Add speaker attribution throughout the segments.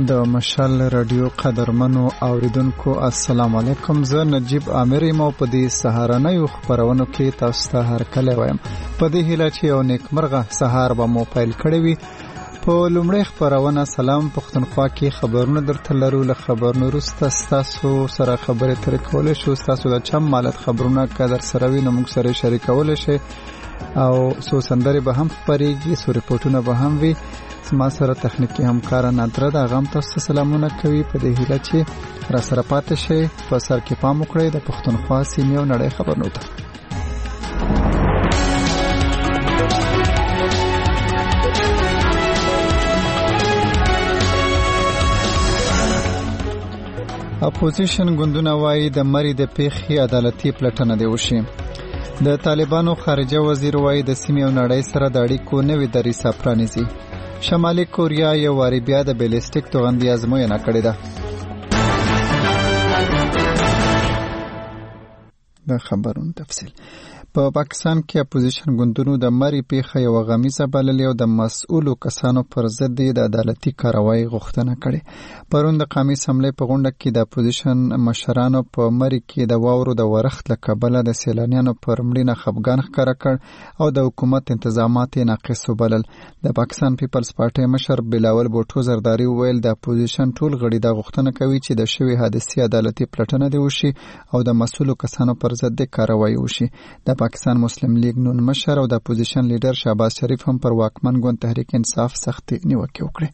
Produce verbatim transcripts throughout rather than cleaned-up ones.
Speaker 1: د مشال رادیو قدرمنو اوریدونکو السلام علیکم. زه نجیب عامر یم په دې سهارنۍ خبرونو کې تاسو ته هرکلی وایم. په دې هیله چې یو نیکمرغه سهار به مو پیل کړی وي. په لومړۍ خبرونه سلام پښتونخوا کې خبرونه درته لرو. له خبرونو وروسته ستاسو سره خبرې ترې کولی شو. ستاسو د چم مالت خبرونه که در سره وي نو موږ سره شریکولی شئ او څو سندرې به هم خپرېږي، څو ریپورټونه به هم وي. ما سره تخنیکی همکار نادره ده، هغه هم تاسو ته سلامونه کوي. په دې هیله چې را سره پاتې شئ. په سر کې پام وکړئ د پښتونخوا سیمې او نړۍ خبرونو ته. اپوزیشن ګوندونه وایي د مري د پیښې عدالتي پلټنه دی وشي. د طالبانو خارجه وزیر وایي د سیمې او نړۍ سره د اړیکو نوې دریڅه پرانیزي. شمالي کوریا یو واري بیا د بیلسټیک توغندي ازموینه کړې ده. د خبرونو تفصیل. په پاکستان کې اپوزیشن ګوندونو د مري پیښه یو غمیزه بللې او د مسؤلو کسانو پر ضد د عدالتي کاروایی غوښتنه کړې. پرون د قومي اسمبلی په غونډه کې د اپوزیشن مشرانو په مري کې د واورو د ورښت له کبله د سیلانیانو پر مړینه خفګان ښکاره کړ او د حکومت انتظامات یې ناقص وبلل. د پاکستان پیپلز پارټۍ مشر بلاول بوټو زرداری وویل د اپوزیشن ټول غړي دا غوښتنه کوي چې د شوې حادثې عدالتي پلټنه دې وشي او د مسؤلو کسانو پر ضد کاروایی وشي. د پاکستان مسلم لیگ نون مشر او د اپوزیشن لیډر شهباز شریف هم پر واکمن ګوند تحریک انصاف سختي نیوکه وکړه.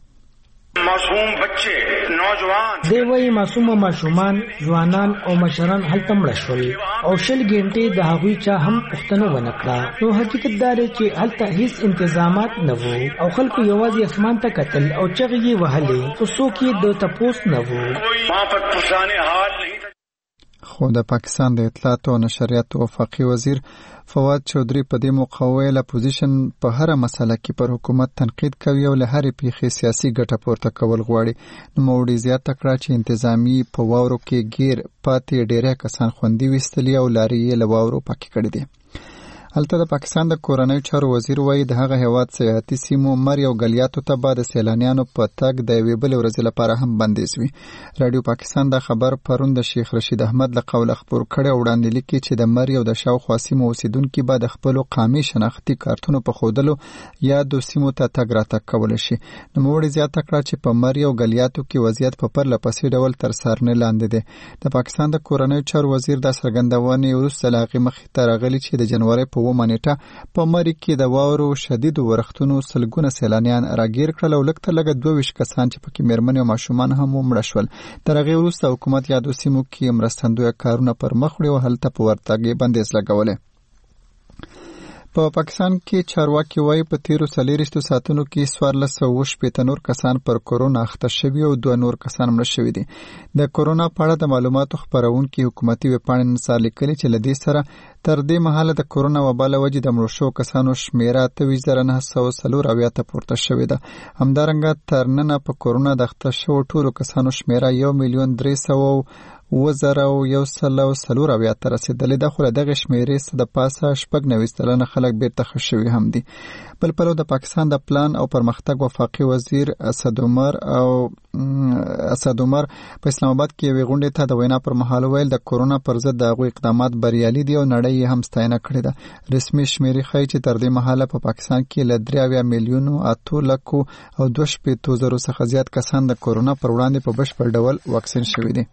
Speaker 2: معصوم بچے، نوجوان
Speaker 3: دی وی معصوم ماشومان، ځوانان او مشران هلته مړه شول او شل ګنټې د هغوی چا هم پوښتنه ونه کړه. نو حقیقت دا دی چې هلته هیڅ انتظامات نه وو او خلکو یوازې اسمان ته کتل او چغې یې وهلې خو څوک یې د تپوس نه وو.
Speaker 2: وہاں پر پرسانے حال نہیں.
Speaker 1: خو د پاکستان د اطلاعات او نشریات وفاقي وزیر فواد چودھری په دې موقع ویل اپوزیشن په هر مسله کې پر حکومت تنقید کوي او له هرې پیښې سیاسي ګټه پورته کول غواړي. نوموړي زیاته کړه چې انتظامی په واورو کې ګیر پاتې ډېری کسان خوندي ویستلي او لارې یې له واورو پاکې کړي دي. هلته د پاکستان د کورنیو چارو وزیر وایي د هغه هیواد سیاحتي سیمو مري او ګلیاتو ته به د سیلانیانو په تګ د یوې بلې ورځې لپاره هم بندیز وي. راډیو پاکستان دا خبر پرون د شیخ رشید احمد له قوله خپور کړی او وړاندې لیکي چې د مري او د شاوخوا سیمو اوسیدونکي به د خپلو قامي شناختي کارتونو په ښودلو یا د سیمو ته تګ راتګ کولی شي. نوموړي زیاته کړه چې په مري او ګلیاتو کې وضعیت په پرله پسې ډول تر څارنې لاندې دی. د پاکستان د کورنیو چارو وزیر دا څرګندونې وروسته له هغې مخې ته راغلي چې د جنورۍ په اوومه نیټه په مري کې د واورو شدیدو ورښتونو سلګونه سیلانیان راګیر کړل او لږ تر لږه دوه ویشت کسان چې پکې مېرمنې او ماشومان هم ومړه شول. تر هغې وروسته حکومت یادو سیمو کې مرستندویه کارونه پر مخ وړي او هلته په ورتګ یې بندیز لګولی. په پا پاکستان کې چارواکي وایي په تیرو څلېرویشتو ساعتونو کې څوارلس سوه اووه شپېته نور کسان پر کورونا اخته شوي او دوه نور کسان مړه شوي دي. د کورونا په اړه د معلوماتو خپرونکي حکومتي ویبپاڼې نن سهار لیکلي چې له دې سره تر دې مهاله د کورونا وبا له وجې د مړو شوو کسانو شمېره اته ویشت زره نهه سوه څلور اویا ته پورته شوې ده. همدارنګه تر ننه په کورونا د اخته شوو ټولو کسانو شمېره یو میلیون درې سوه اووه زره او یو سل او څلور اویا ته رسېدلې ده. خو له دغې شمېرې څخه د پاسه شپږ نوي سلنه خلک بېرته ښه شوي هم دي. بل پلو د پاکستان د پلان او پرمختګ وفاقي وزیر اسد عمر او اسد عمر په اسلام آباد کې یوې غونډې ته د وینا پر مهال ویل د کورونا پر ضد د هغوی اقدامات بریالي دي او نړۍ یې هم ستاینه کړې ده. رسمي شمېرې ښایي چې تر دې مهاله په پاکستان کې له درې اویا میلیونو اتو لکو او دوه شپېتو زرو څخه زیات کسان د کورونا پر وړاندې په بشپړ ډول واکسین شوي دي.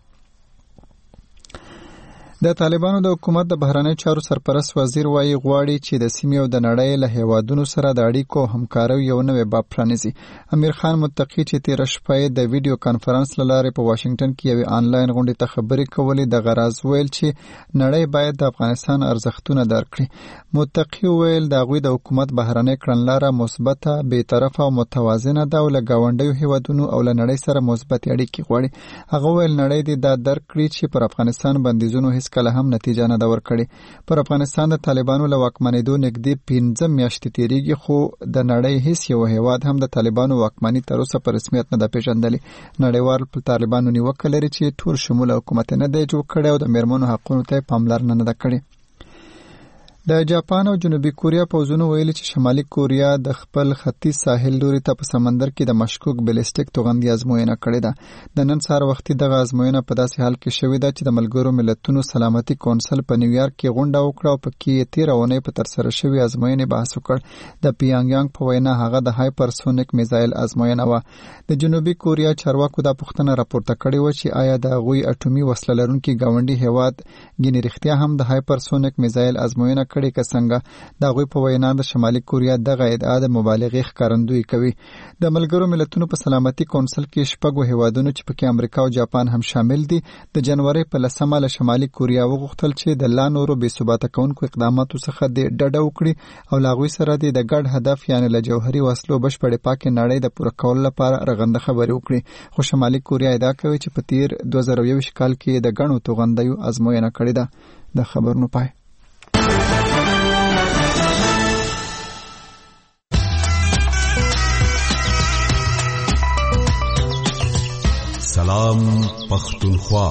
Speaker 1: د طالبانو د حکومت د بهرنیو چارو سرپرست وزیر وایي غواړي چې د سیمې او د نړۍ له هیوادونو سره د اړیکو او همکارۍ یو نوی باب پرانیزي. امیر خان متقي چې تېره شپه یې د ویډیو کانفرنس له لارې په واشنګټن کې یوې آنلاین غونډې ته خبرې کولې د غرض ویل چې نړۍ باید د افغانستان ارزښتونه درک کړي. متقي ویل د هغوی د حکومت بهرنۍ کړنلاره مثبته، بېطرفه او متوازنه ده او له ګاونډیو هیوادونو او له نړۍ سره مثبتې اړیکې غواړي. هغه ویل نړۍ دې دا درک کړي چې پر افغانستان بندیزونو هیڅ کله هم نتیجه نه ده ورکړې. پر افغانستان د طالبانو له واکمنېدو نږدې پنځه میاشتې تېرېږي خو د نړۍ هیڅ یو هیواد هم د طالبانو واکمني تر اوسه په رسمیت نه ده پیژندلې. نړیوال په طالبانو نیوکه لري چې ټول شموله حکومت نه دی جوړ کړی او د میرمنو حقونو ته پاملرنه نه ده کړې. د جاپان او جنوبي کوریا پوځونو ویلي چې شمالي کوریا د خپل ختیځ ساحل لوري ته په سمندر کې د مشکوک بلیسټیک توغندي ازموینه کړې ده. د نن سهار وختي دغه ازموینه په داسې حال کې شوې ده چې د ملګرو ملتونو سلامتي کونسل په نیویارک کې غونډه وکړه او پکې یې تېره اونۍ په ترسره شوې ازموینې بحث وکړ. د پیانګیانګ په وینا هغه د هایپرسونیک میزایل ازموینه وه. د جنوبي کوریا چارواکو دا پوښتنه راپورته کړې وه چې آیا د هغوی اټومي وسله لرونکي ګاونډي هیواد ګینې رښتیا هم د هایپرسونیک میزایل ازموینه کړې که څنګه. د هغوی په وینا د شمالي کوریا دغه ادعا د مبالغې ښکارندویي کوي. د ملګرو ملتونو په سلامتي کونسل کې شپږو هیوادونو چې پکې امریکا او جاپان هم شامل دي د جنوري په لسمه له شمالي کوریا وغوښتل چې د لا نورو بې ثباته کوونکو اقداماتو څخه د ډډه وکړي او له هغوی سره د ګډ هدف یعنې له جوهري وسلو بشپړې پاکې نړۍ د پوره کولو لپاره رغنده خبرې وکړي. خو شمالي کوریا ادعا کوي چې په تیر دوه زره یوویشت کال کې د ګڼو توغندیو ازموینه کړې ده. د خبرونو پای.
Speaker 4: سلام پختونخوا.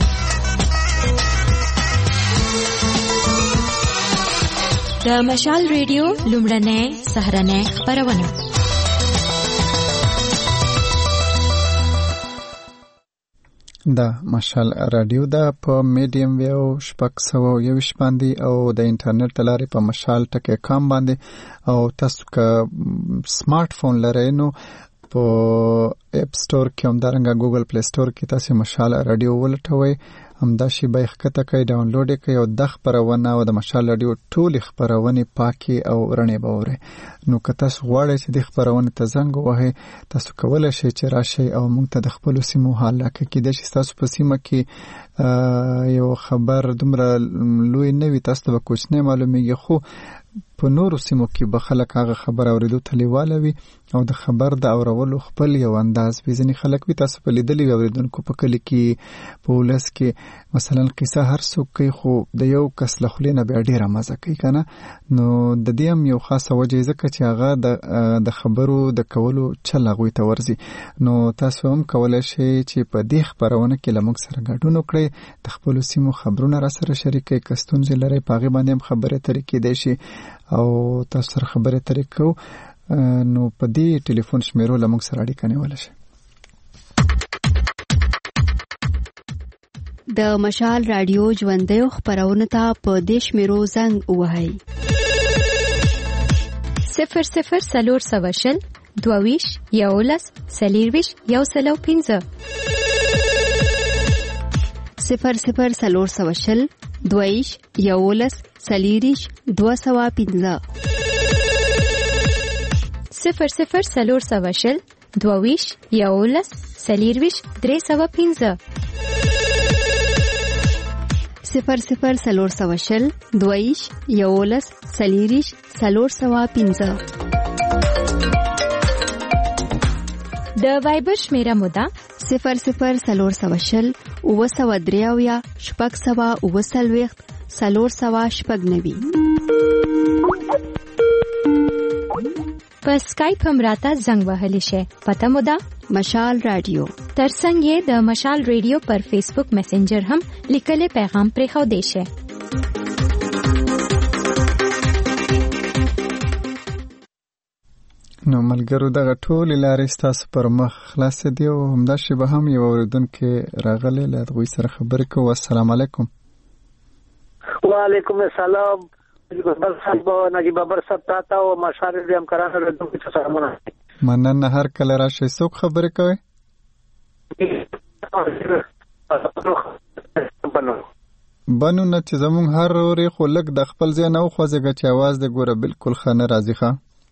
Speaker 5: د مشال ریډیو لومړنۍ سهرنۍ خبرونه.
Speaker 1: د مشال رادیو د په میډیم ویو شپږ سوه یوویشت باندې او د انټرنیټ لارې په مشال ټکی کام باندې او تاسو که سمارټ فون لرئ نو په اپ سٹور کې هم دارنګه ګوګل پلی سٹور کې تاسو مشال رادیو ولټوئ همدا شی به ښکته کوي ډاونلوډ کوي او د خبرونه او د مشال رادیو ټول خبرونه پاکي او رڼې باوري. نو که تاسو غواړئ چې د خبرونه ته زنګ ووهئ تاسو کولای شئ چې راشئ او موږ ته د خپل سیمو حال کې د شي تاسو په سیمه کې یو خبر دومره لوی نه وي تاسو به کوچنی معلومیږي خو په نورو سیمو کې به خلک هغه خبر اوریدو ته لیواله وي او د خبر د اورولو خپل یو انداز وي. ځینې خلک وي تاسو په لیدلي اوریدونکو په کلي کې په ولس کې مثلا قصه هر څوک کوي خو د یو کس له خولې نه بیا ډېره مزه کوي که نه. نو د دې هم یو خاصه وجه ځکه چې هغه د خبرو د کولو چل هغوی ته ورځي. نو تاسو هم کولی شئ چې په دې خبرونه کې له موږ سره ګډون وکړئ د خپلو سیمو خبرونه را سره شریک کړئ. که ستونزې لرئ په هغې باندې هم خبرې اترې کېدی شي او تاسو سره خبرې اترې کوو نو په دې ټلیفون شمیرو له موږ سره اړیکه نیولی شئ.
Speaker 6: د مشال رادیو ژوندیو خپرونو ته په دې شمیرو زنګ ووهئ:
Speaker 5: صفر صفر څلور سوه شل دوه ویشت یولس څلېرویشت یو سل او پنځه
Speaker 6: صفر صفر څلور سوه شل دوه ویشت یولس څلېرویشت دوه سوه پنځه
Speaker 5: صفر صفر څلور سوه شل دوه ویشت یولس څلېرویشت درې سوه پنځه
Speaker 6: صفر صفر څلور سوه شل دوه ویشت یولس څلېرویشت څلور سوه پنځه
Speaker 5: د وایبر شمیره مو ده
Speaker 6: صفر صفر څلور سوه شل اووه سوه درې اویا شپږ سوه اووه څلوېښت څلور سوه شپږ نوي.
Speaker 5: په سکایپ هم راته زنګ وهلی شئ. پته مو ده
Speaker 6: مشال رادیو.
Speaker 5: ترڅنګ یې د مشال ریډیو پر فیسبوک میسنجر هم لیکلی پیغام پرېښودی شئ.
Speaker 1: نو ملګرو دغه ټولې لارې ستاسو پر مخ خلاصې دي او همداسې به هم یو اورېدونکی راغلی له هغوی سره خبرې کوو. السلام علیکم.
Speaker 7: وعلیکم السلام. بابر صاحب نجیب بابر صاحب تاته او مشال ریډیو همکارانو اورېدونکو ته سلامونه.
Speaker 1: مننه. هر کله راشئ. څوک خبرې کوئ؟ بنو نه چې زمونږ هر اورې خو لږ د خپل ځای نه وخوځېږه چې اواز دې ګوره بلکل ښه نه راځي. ښه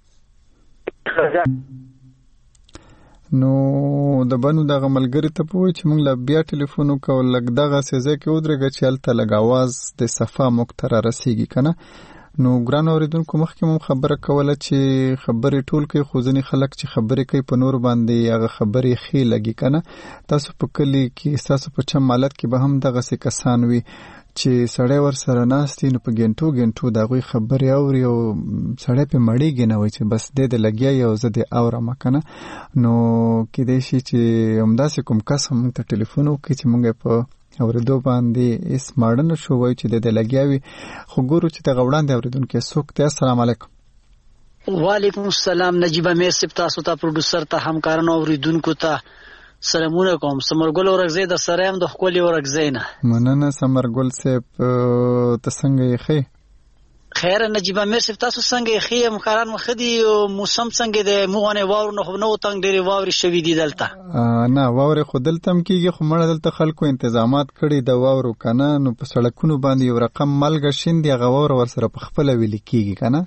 Speaker 1: نو د بنو دغه ملګري ته پوهی چې موږ له بیا ټلیفون وکړو لږ دغسې ځای کې ودرېږه چې هلته لږ اواز د صفا موږ ته را رسېږي که نه. نو ګران اورېدونکو مخکې مو خبره کوله چې خبرې ټول کوي خو ځینې خلک چې خبرې کوي په نور باندې هغه خبرې ښې لګي که نه. تاسو په کلي کې ستاسو په چم مالت کې به هم دغسې کسان وي چې سړی ور سره ناست وي نو په ګنټو ګنټو د هغوی خبرې اوري او سړی پې مړېږي نه وایي چې بس دې د لګیا یې او زه دې اورم که نه. نو کیدای شي چې همداسې کوم کس هم موږ ته ټلیفون وکړي چې موږ یې په اوریدو باندې اس ماړن شو وای چې د لګیاوي خو ګورو چې د غوړان د اوریدونکو څوک ته. السلام علیکم.
Speaker 4: وعلیکم السلام. نجیب امیر صاحب تاسو ته پروډوسر ته همکارانو اوریدونکو ته سلامونه کوم. سمرګل ورغزی د سرایم د خولي ورغزی نه.
Speaker 1: مننه سمرګل صاحب ته څنګه یې خې؟
Speaker 4: خیر نجیب امیر صاحب تاسو څنګه یې خې؟ همکاران مخدي موسم څنګه د موغه واور نه خو نو تنګ ډېری واوري شوي دي دلته.
Speaker 1: نه واوري خو دلته هم کیږي خو مړه دلته خلکو تنظیمات کړي د واورو کنه نو په سړکونو باندې یو رقم مالګه شیندي هغه واور ور سره په خپل ویل کیږي کنه.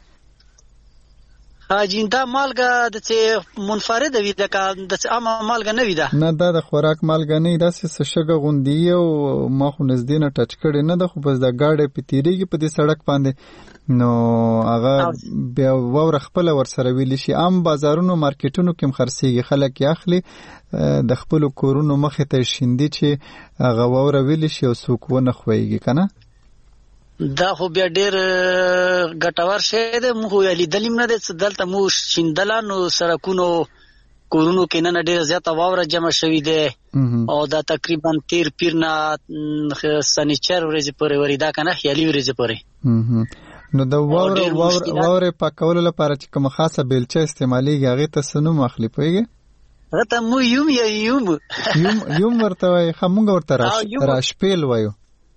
Speaker 4: اجندا مالګه د څه منفرد وي د د عام مالګه نه وي ده.
Speaker 1: نه دا د خوراک مالګه نه دا څه شګه غوندي او ما خو نږدې نه ټچ کړي نه ده خو بس د گاډي په تیریږي په دې سړک باندې نو هغه بیا وور خپل ور سره ویل شي. عام بازارونو مارکیټونو کې خرڅيږي خلک یې اخلي د خپل کورونو مخه ته شیندي چې هغه وور ویل شي او څوک ونه خوېږي کنه.
Speaker 4: دا خو بیا ډیر ګټور شی دی. موږ یې لیدلیم نه دی دلته موږ شیندلانو سرکونو کورونو کې نن ډیر زیاته واوره جمع شوې ده او دا تقریبا تیر پیر نه سنیچر ورځې پورې وریدا کنه خیالي ورځې پورې.
Speaker 1: نو د واوره واوره واوره پاکولو لپاره چې کوم خاصه بیلچه استعماليږي هغه ته سنوم اخلي پويږي.
Speaker 4: راته مو یوم یا یوم
Speaker 1: یوم یوم ورته وای خمونګ ورته راشپیل وایو.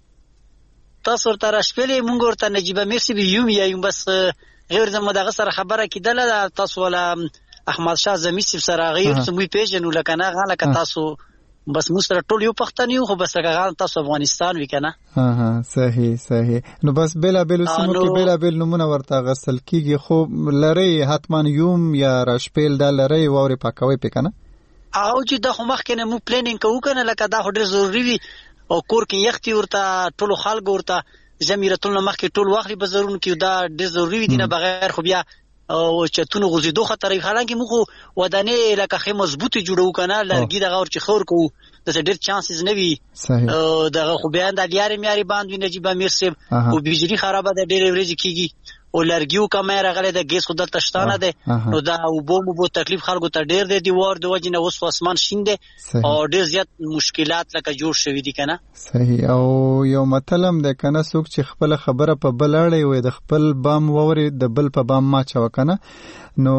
Speaker 4: تاسو ورته راشپیلې مونږ ورته نجیب امیر صاحب یوم یا یوم بس غیر زموږ دغه سره خبره کیدله تاسو ولا احمد شاه زمي صاحب سره غیر سموي پیژنو لکه نه غاله که تاسو بس موږ سره ټول یو پښتون یو خو بس هغه تاسو افغانستان وی کنه.
Speaker 1: ها ها صحیح صحیح. نو بس بلا بل سمو کې بلا بل نمونه ورته غسل کیږي خو لری حتمان یوم یا راشپیل دا لری ووري پاکوي پې کنه.
Speaker 4: او چې د خو مخکنه مو پلانینګ کوو کنه لکه دا هډر ضروری وي او کور کې یختي ورته ټولو خلکو ورته جمیرتون مخکې ټول واخلي بازارونو کې دا ډېر ضروري دي نه بغیر خو بیا او چتونو غوزیدو خطر حالانکه موږ ودانې لکه خې مضبوطی جوړو کنه لرګي دغه ور چې خور کو د ډېر چانسز نه وي دغه خو بیا د لیارې میاري باندې نجیب امیر صاحب او بجلی خرابه ده ډېر ورځې کیږي او لرګیو کمه راغله د ګیس خو دلته شتانه ده نو دا وبو مو تکلیف خلکو ته ډېر دی دی ور د وجنه اوس اسمان شینده او ډېر زیات مشکلات لکه جوړ شوی دي کنه.
Speaker 1: صحیح. او یو مطلب ده کنه څوک چې خپل خبره په بلاړې وي د خپل بام ووري د بل په بام ما چا وکنه نو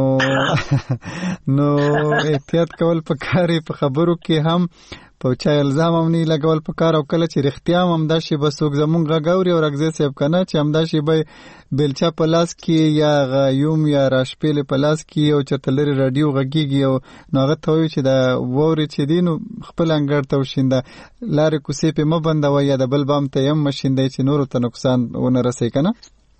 Speaker 1: نو احتیاط کول پکاري په خبرو کې هم په چا الزام هم نه لګول پکار او کله چې رښتیا هم دا شی بسوک زمونږ غاوري او رغزه سیب کنه چې هم دا شی به بلچا پلاس کې یا غیوم یا راشپیل پلاس کې او چتلری رادیو غږیږي او نوغه ته چې دا ووري چې دینو خپل انګړ ته وشینده لارې کوسې په مبندوي یا د بل بام ته هم مشینده چې نور ته نقصان ونه رسي کنه.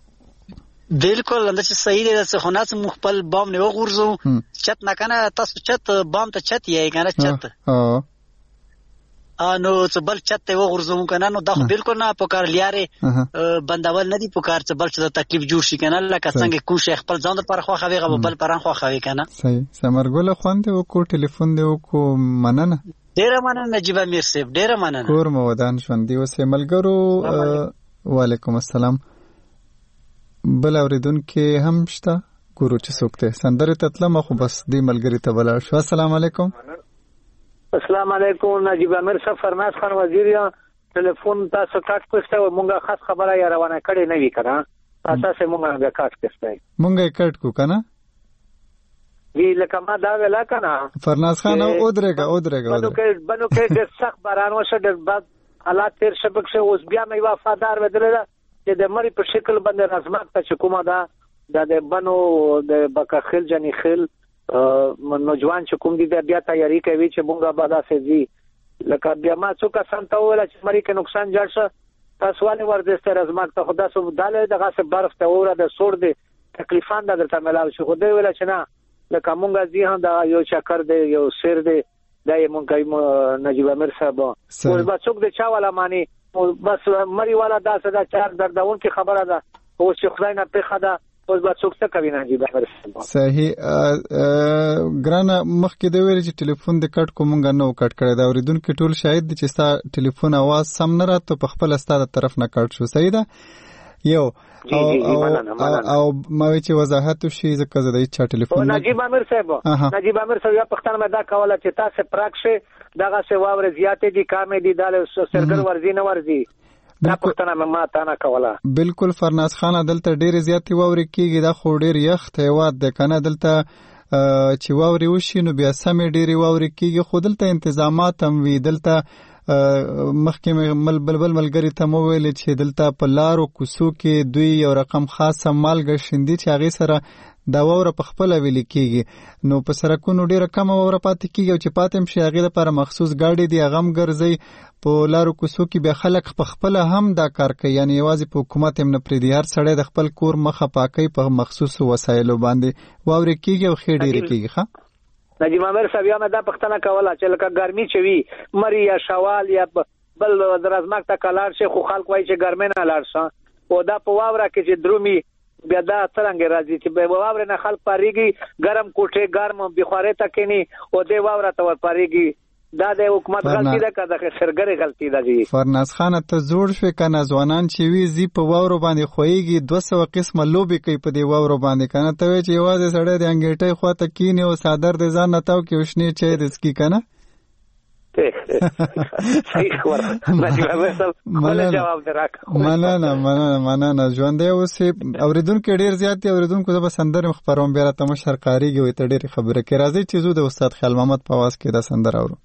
Speaker 4: بالکل اندر چې صحیح دی چې خناس مخبل بام نه وغورځو چت نه کنه تاسو چت بام ته چت یې کنه چت ها انو څه بل چت ته وغورځو کنه نو دا بالکل نه پکار لیاره بندول نه دی پکار څه بل څه تکلیف جوړ شي کنه لکه څنګه کو شیخ خپل ځان پر خو خوي غو بل پران خو خوي کنه.
Speaker 1: صحیح. سمرګل خوانده وکړو ټلیفون دی وکړو مننه
Speaker 4: ډیر مننه نجیب امیر صاحب ډیر مننه
Speaker 1: کور مو ودان شوند دی وسه ملګرو. وعلیکم السلام. بل اوریدونکو هم شته ګورو چې څوک ته سندره تطلم خو بس دی ملګری ته بل شو. السلام علیکم.
Speaker 7: السلام علیکم نجیب امیر صاحب فرماس خان وزیر یا ټلیفون تاسو کاټ پښته مونږه خاص خبره یا روانه کړي نه وی کنه اساسه مونږه به کاټ پښته
Speaker 1: مونږه کټ کو کنه
Speaker 7: وی لکه ما دا ویلا کنه
Speaker 1: فرناس خان او درګه او درګه
Speaker 7: بنو کې بنو کې د سخت باران وشه د بعد حالات تیر شبک شه اوس بیا مې وفادار ودل چې د مری په شکل باندې رزمات ته کومه دا د بنو د بکخل جنی خل نوجوان چې کوم دي بیا تیاری کوي چې مونږه بادا سي لکه بیا ما څو کسان ته ولا چې مری کې نقصان جوړ شه تاسو ولې ورځسته رزمات ته خدا سو داله دغه څه برف ته وره د سور دي تکلیفان د درته ملاو شي خو دوی ولا چې نه لکه مونږه زی هم دا یو چکر دی یو سیر دی دا یې مونږه نجیب امیر صاحب اوس با څوک د چا ولا معنی بس مری والا دا صدا چار دردون کی خبره ده او چې خدای نه په خدا اوس با څوک څه کوي نجیب امیر صاحب.
Speaker 1: صحیح. ګرانه مخکې د ویل چې ټلیفون د کټ کومګ نه وکټ کړی دا اوریدونکو ټول شاهد دي چې ستا ټلیفون आवाज سم نه راته په خپل ستاده طرف نه کټ شو. صحیح ده یو او او ما چې وضاحت وشي ځکه زه د چا ټلیفون
Speaker 7: نجیب امیر صاحب نجیب امیر صاحب یا پښتنه مې دا کوله چې تاسو پراکشه دغه څه واور زیاتې دي کامې دي د سرګر ورزي نه ورزي دا پښتنه مې ما تا نه کوله.
Speaker 1: بالکل فرناز خان دلته ډېر زیاتې واوري کیږي دا خو ډېر یخ هیواد دی کنه دلته چې واوري وشي نو بیا سمې ډېرې واوري کیږي خو دلته انتظامات هم وي دلته مخکې مل بلبل ملګری ته مو ویل چې دلته په لارو کوڅو کې دوی یو رقم خاصه مالګه شیندي چې هغې سره دا واوره په خپله ویلې کېږي نو په سړکونو ډېره کمه واوره پاتې کېږي او چې پاتې هم شي هغې دپاره مخصوص ګاډې دي هغه هم ګرځئ په لارو کوڅو کې بیا خلک په خپله هم دا کار کوي یعنې یوازې په حکومت هم نه پرېږدي هر سړی د خپل کور مخه پاکوي په مخصوصو وسایلو باندې واورې کېږي او ښې ډېرې کېږي. ښه
Speaker 7: نجیب امیر صاحب یا مې دا پښتنه کوله چې لکه ګرمي چې وي مری یا شوال یا بل درازماک ته کلاړ شي خو خلک وایي چې ګرمۍ نه لاړ شه او دا په واوره کې چې درومي بیا دا څرنګه راځي چې په واوره نه خلک پاریږي ګرم کوټې ګرم بخارۍ ته کینی او دې واوره ته ور پاریږي دا د حکومت غلطي ده که د سرګرې غلطي ده جی.
Speaker 1: فرناز خان ته جوړ شوې کنه ځوانان چې وي زی په واورو باندې خوېږي دوه سوه قسمه لوبې کوي په دې واورو باندې کنه ته وایې چې یوازې سړی د انګېټۍ خواته کینی او څادر د ځان نه تاو کې او شنې چای د څکي کنه مننه مننه مننه ژوندی اوسې اورېدونکي ډېر زیات دي اورېدونکو زه به سندرې خپروم بیا راته مشر ښکارېږي وایي ته ډېرې خبرې کوې راځئ چې ځو د استاد خیال محمد په اواز کې دا سندره اورو.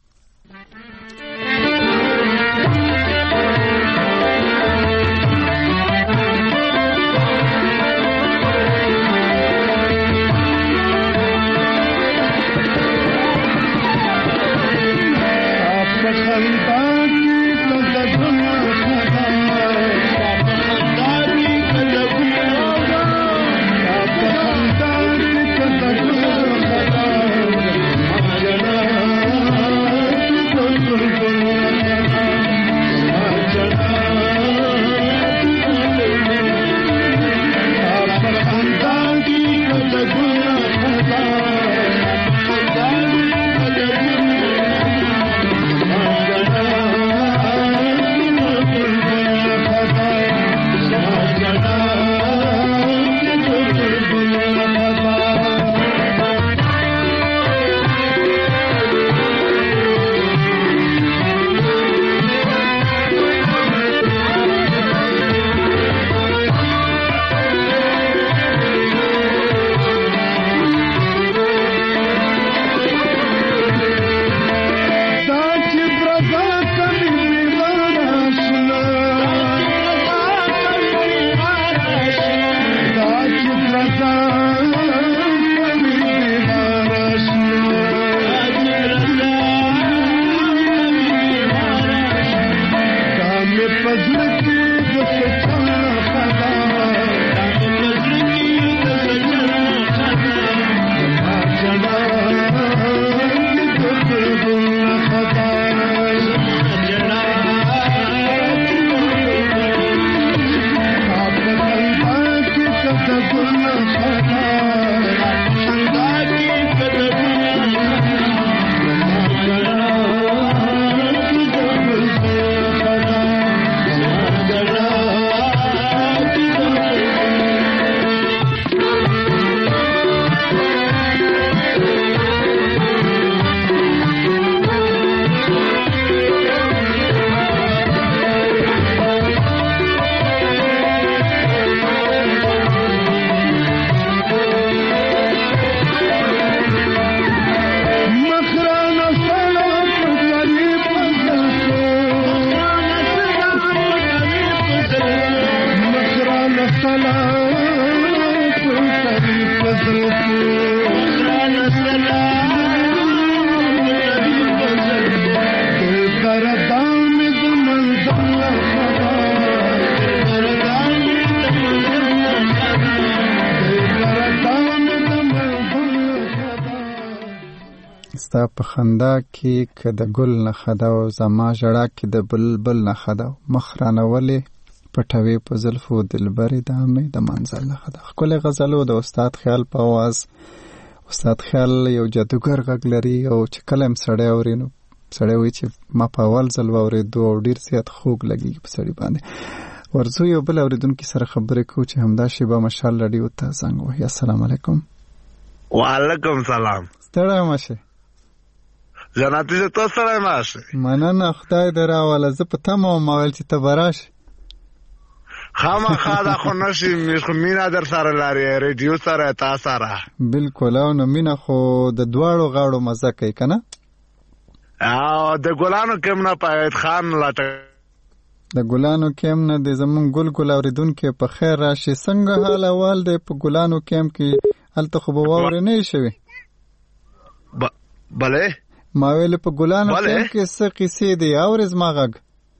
Speaker 1: ستا په خندا کې که د ګل نښه ده او زما ژړا کې د بلبل نښه ده مخ رانه ولې پټوې په زلفو دلبرې دا مې د منزل نښه ده. ښکلی غزلو د استاد خیال په اواز. استاد خیال یو جادوګر غږ لري او چې کله هم سړی اوري نو سړی وایي چې ما په اول ځل واورېدو او ډېر زیات خوږ لګېږي په سړي باندې. ورځو یو بل اوریدونکو سره خبرې کوو چې همدا شیبه مشال رادیو ته زنګ وهي. السلام علیکم.
Speaker 8: وعلیکم سلام.
Speaker 1: ستړی مشه
Speaker 8: جناتي چې تاسو سره ماشه.
Speaker 1: مننه خدای دې راوله. زه په تمه وم ما ویل چې ته به راشې.
Speaker 8: خامخا دا خو نشي مینه در سره لري ریډیو سره تا سره.
Speaker 1: بالکل. او نو مینه خو د دواړو غاړو مزه کوي که نه؟
Speaker 8: او د ګلانو کم نه پایت خان لاټه
Speaker 1: د ګلانو کیم نه د زمون ګل ګل اوریدونکو په خیر راشي. څنګه حال احوال دی په ګلانو کیم کې؟ هلته خو به واورې نه شوي.
Speaker 8: بله
Speaker 1: ما ویل په ګلانو کیم کې څه قصې دی اورې زما غږ؟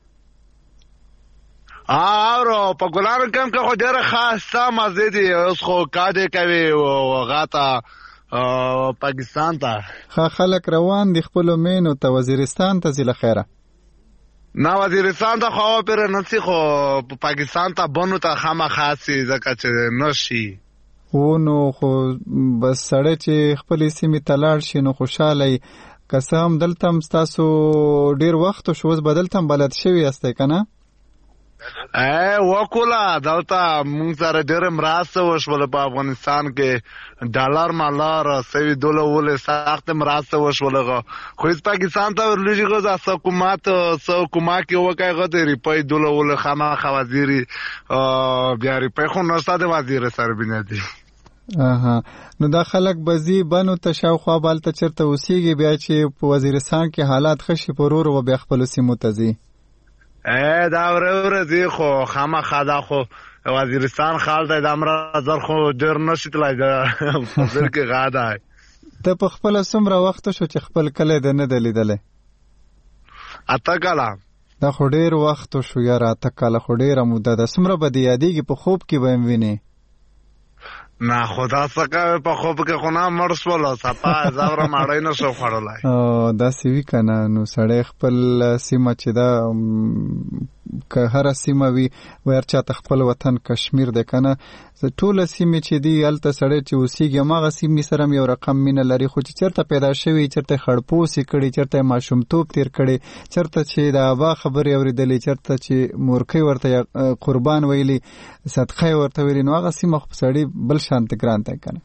Speaker 8: اورو په ګلانو کیم کې خو ډېره خاصه مزې دي. اوس خو کاډې کوي هغه ته پاکستان ته
Speaker 1: ښه خلک روان دي خپلو مینو ته وزیرستان ته ځي له خیره.
Speaker 8: نه وزیرستان ته خو پرې نسی خو پاکستان ته بنو ته خامخا سي ځکه چې نشي.
Speaker 1: و نو خو بس سړی چې خپلې سیمې ته لاړ شي نو خوشحاله یي. که څه هم دلته هم ستاسو ډېر وخت شو اوس به دلته هم بلد شوي یاستی که نه؟
Speaker 8: ای وکوله دلته مونږ سره ډېره مرسته وشوله په افغانستان کې ډالر مالر سوي دوله ولې سخت مرسته وشوله خو هېڅ پاکستان ته ورلېږي غو څه حکومت څه حکومت کې وکړي غو د ریپۍ دوله ولې خامخا وزیري بیا ریپۍ خو نشته د وزیر سربینه دي.
Speaker 1: اها نو دا خلک بزی بنو ته شاوخوا به هلته چېرته اوسېږي بیا چې په وزیرستان کې حالات ښه شي په ورو ورو بیا خپلو سیمو ته ځي.
Speaker 8: ای دا ورې ورځې خو خامخا دا خو وزیرستان خال دی دا مره زر خو ډېر نشي تللی د فضل کې غا دی.
Speaker 1: ته په خپله څومره وخت شو چې خپل کلی دی نه دی لیدلی؟
Speaker 8: اته کاله.
Speaker 1: دا خو ډېر وخت شو یاره اته کاله خو ډېره موده ده. څومره به دې یادېږي په خوب کې به یې وینې؟
Speaker 8: نه خدا څخه په خوب کې خو نه مړ شولو صفا زوره مړی نه شو خوړلی.
Speaker 1: داسې وي که نه نو سړی خپل سیمه چې ده که هره سیمه وي و هر چاته خپل وطن کشمیر دی که نه ټوله سیمې چې دي هلته سړی چې اوسېږي هماغه سیمې سره هم یو رقم مینه لري خو چې چېرته پیدا شوي چېرته یې خړپوس یې کړي چېرته یې ماشومتوب تېر کړی چېرته چې د ابا خبرې اورېدلې چېرته چې مورکۍ ورته قربان ویلي صدقه یې ورته ویلي نو هغه سیمه خو سړي بل شانته ګران دی که نه.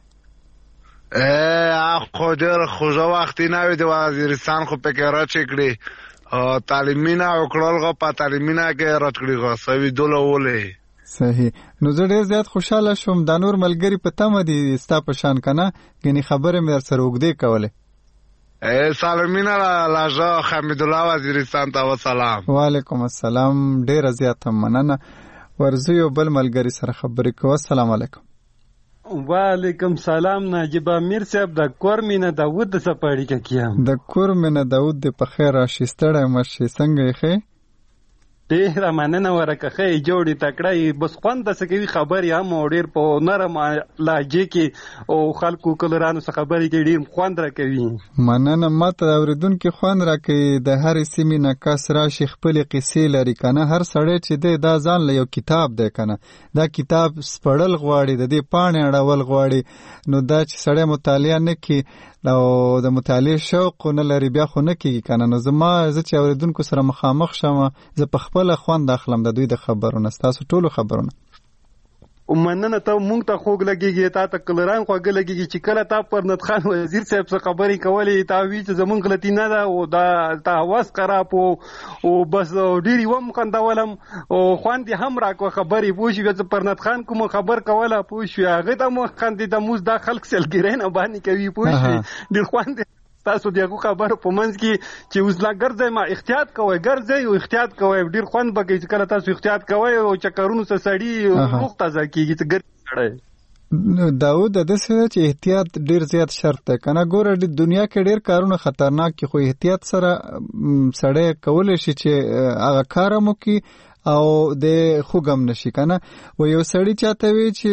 Speaker 8: خو ډېر خوږه وختي نه وي د وزیرستان خو پکې راچې کړي تعلیمینه وکړل غو په تعلیمینه کې رات کړی غو سوي دوله ولې.
Speaker 1: صحیح. نو زه ډېر زیات خوشحاله شوم. دا نور ملګري په تمه دي ستا په شان که نه ګنې خبرې مې در سره اوږدې کولې.
Speaker 8: سلامینه لاژه حمیدالله وزیرستان ته وسلام.
Speaker 1: وعلیکم السلام. ډېره زیاته مننه. ورځو یو بل ملګري سره خبرې کوو. السلام علیکم.
Speaker 9: وعلیکم سلام. ناجب امیر صاحب د کور مینه داود د سپاړی کې کیم
Speaker 1: د کور مینه داود د په خیر راشي. ستړی مشي څنګه یې ښې؟
Speaker 9: ډېره مننه ورکه ښې جوړې تکړه بس خوند داسې کوي خبرې هم ډېر په نرم لهجې کې او خلکو کلرانو څخه خبرې کوي ډېر خوند راکوي.
Speaker 1: مننه. ما ته د اورېدونکي خوند راکوي د هرې سیمې نه کس راشي خپلې قصې لري که نه. هر سړی چې دی دا ځان له یو کتاب دی که نه دا کتاب سپړل غواړي د دې پاڼې اړول غواړي نو دا چې سړی مطالعه نه کړي او د مطالعې شوق نه لري بیا خو نه کېږي که نه. نو زما زه چې اورېدونکو سره مخامخ شم زه په خپله خوند اخلم د دوی د خبرونه ستاسو ټولو خبرونه.
Speaker 9: مننه. ته مونږ ته خوږ لګېږي تا ته کلران خوږه لګېږي چې کله تا پرنت خان وزیر صاحب څخه خبرې کولې تا وی چې زمونږ غلطي نه ده او دا تا حواس خراب و او بس ډېر یې وم خندولم او خوند یې هم راکوه خبرې پوه شوې زه پرنت خان کوم خبر کوله پوه شوې هغې ته مو خندېدم اوس دا خلک سلګرۍ نه باندې کوي پوه شوې ډېر خوند تاسو دغه خبرو په منځ کې چې اوس لا ګرځئ ما احتیاط کوئ ګرځئ او احتیاط کوئ ډېر خوند به کوي چې کله تاسو احتیاط کوئ او چکرونو څه سړي روغ تازه کېږي چې ګرځئ سړی.
Speaker 1: داود د داسې ده چې احتیاط ډېر زیات شرط دی که نه. ګوره دنیا کې ډېر کارونه خطرناک دي خو احتیاط سره سړی کولی شي چې هغه کار هم وکړي او د خوږم نشي که نه. و یو سړي چاته وی چې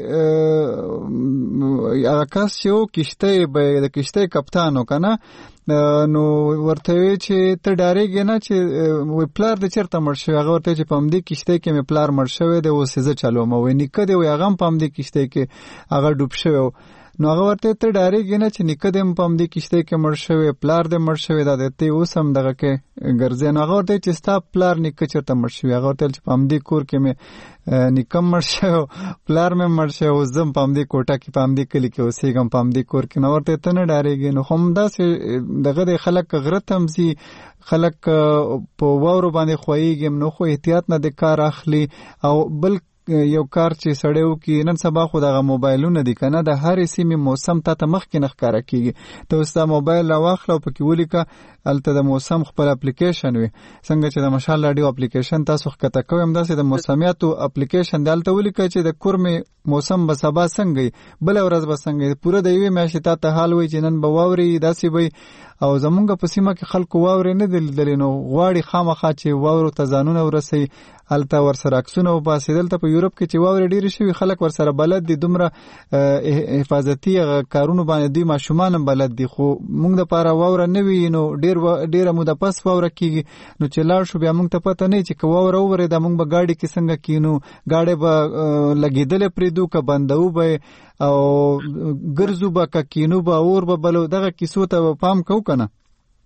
Speaker 1: هغه کس چې و کشتۍ د کشتۍ کپتان و که نه نو ورته وی چې ته ډارېږې نه چې وی پلار دې چېرته مړ شوی هغه ورته چې په همدې کشتۍ کې مې پلار مړ شوی دی اوس یې زه چلوم وی نیکه دی وی هغه هم په همدې کشتۍ کې هغه ډوب شوی و نو هغه ورته ته ډارېږي نه چې نیکه دې په همدې کښتۍ کې مړ شوی، پلار دې مړ شوی، دا دی ته اوس هم دغه کې ګرځې. نو هغه ورته چې ستا پلار نیکه چېرته مړ شوي؟ هغه ورته چې په همدې کور کې مې نیکه مړ شوی، پلار مې مړ شوی، اوس زه هم په همدې کوټه کې په همدې کلي کې اوسېږم، په همدې کور کې. نو ورته ته نه ډارېږې؟ نو خو همداسې دغه دی خلک غره ته هم ځي، خلک په واورو باندې خویږي، نو خو احتیاط نه د کار اخلي. او بل یو کار چې سړی وکړي، نن سبا خو دغه موبایلونه دي که نه، د هرې سیمې موسم تا ته مخکې نه ښکاره کېږي. ته اوس دا موبایل راواخله او پکې ولیکه، هلته د موسم خپل اپلیکیشن وي، څنګه چې د مشال راډیو اپلیکیشن تاسو ښکته کوئ، همداسې د موسمیاتو اپلیکیشن دی. هلته ولیکه چې د کورمې موسم به سبا څنګه وي، بله ورځ به څنګه وي، پوره د یوې میاشتې تا ته حال وایي چې نن به واورې داسې به. او زمونږ په سیمه کې خلکو واورې نه دي لیدلې، نو غواړي خامخا چې واورو ته ځانونه ورسوي، هلته ورسره عکسونه وباسي. دلته په یورپ کې چې واورې ډېرې شوي، خلک ورسره بلد دي، دومره حفاظتي کارونو باندې دوی ماشومان هم بلد دي. خو موږ دپاره واوره نه وي، نو ډېر ډېره موده پس واوره کېږي، نو چې لاړ شو بیا موږ ته پته نه وي چې که واوره وورېده موږ به ګاډي کې څنګه کینو، ګاډی به لګېدلې پرېږدو که بندوو به او ګرځو به که کینو به اور به بلو. دغه کیسو ته پام کوو که نه؟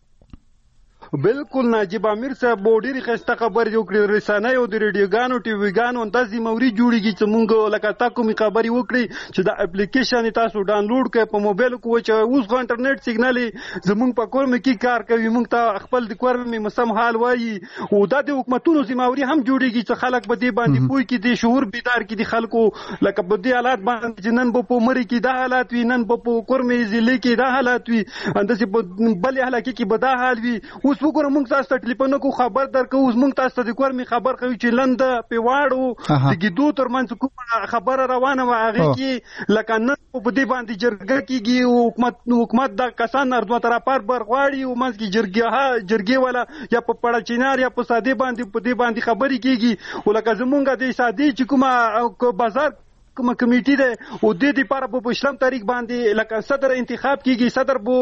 Speaker 9: بالکل ناجیب امیر صاحب ډېرې ښایسته خبرې وکړې. رسنۍ او د ریډیوګانو ټیویګانو داسې موري جوړېږي چې مونږ لکه تا کومې خبرې وکړې چې دا اپلیکیشن یې تاسو ډاونلوډ کړئ په موبایل کې، چې اوس خو انټرنیټ سیګنال زمونږ په کور کې کار کوي، مونږ ته خپل د کور مې موسم حال وایي. او دا د حکومتونو ذمہواري هم جوړېږي چې خلک په دې باندې پوه کړي، د شعور بیدار کړي د خلکو، لکه په دې حالات باندې چې نن به په مرۍ کې دا حالات وي، نن به په کور مې ضلع کې دا حالات وي، همداسې په بلې علاقې کې به دا حال وي. اوس وګوره موږ تاسو ته ټلیفون کوو، خبر درکوو، اوس موږ تاسو ته د کور مې خبر کوي چې لنده پیواړو د ګیدو ترمنځ کومه خبره روانه وه، هغې کې لکه نن په دې باندې جرګه کېږي، حکومت حکومت دا کسان اردو طرفار برغواړي او منځ کې جرګې جرګې والا یا په پړه چینار یا په سادې باندې په دې باندې خبرې کېږي. او لکه زمونږ د سادې چې کومه بازار کومه کمیټي ده او د دې لپاره په اسلام تاریخ باندې لکه صدر انتخاب کیږي، صدر بو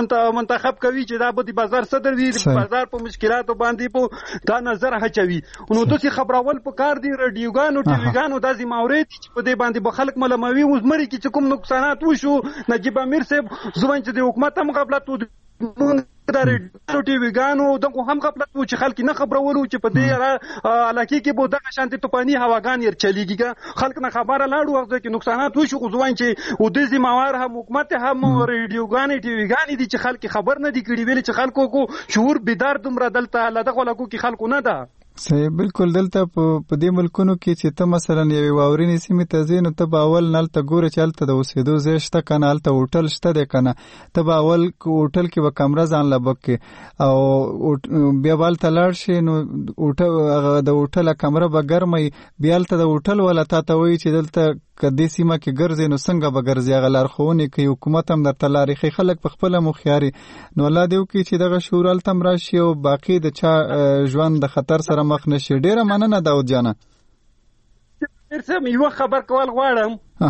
Speaker 9: منتخب کوي چې دا به د بازار صدر وي، د بازار په مشکلاتو باندې په دا نظر هچوي. نو داسې خبرول په کار دی، رادیوګانو ټلویزیونو دا ذمہواري چې په دې باندې به خلک معلوموي. اوس مري کې چې کوم نقصانات وشو، نجیب امیر صاحب زوین چې د حکومت هم غفلت و، دا ریډیو ټیویګانو دغه هم غفلت و چې خلک نه خبرولو چې په دې علاقې کې به دغه شانتي توپاني هواګان ير چلیږي، خلک نه خبره لاړو وخت کې نقصانات وشو. خو ځوان چې و دې ذمہوار هم حکومت هم ریډیوګانې ټیویګانې دي چې خلک خبر نه دي کړي، ویل چې خلکو کو شعور بیدار دومره دلته لدغه لکو کې خلکو نه ده.
Speaker 1: صحیح، بالکل. دلته په دې ملکونو کې چې ته مثلا یوې واورینې سیمې ته ځې، نو ته به اول نه هلته ګورې چې هلته د اوسېدو ځای شته که نه، هلته هوټل شته دی که نه. ته به اول هوټل کې به کمره ځان له بک کړې او بیا به هلته لاړ شې، نو هغه د هوټله کمره به ګرمه وي، بیا هلته د هوټل والا تا ته وایي چې دلته که دې سیمه کې ګرځې نو څنګه به ګرځې، هغه لارښوونې کوي، حکومت هم درته لارې ښیي، خلک په خپله مخیاري. نو الله دې وکړي چې دغه شعور هلته هم راشي او باقي د چا ژوند د خطر سره مخ نه شي. ډېره مننه داود جانه.
Speaker 9: یوه خبر کول غواړم،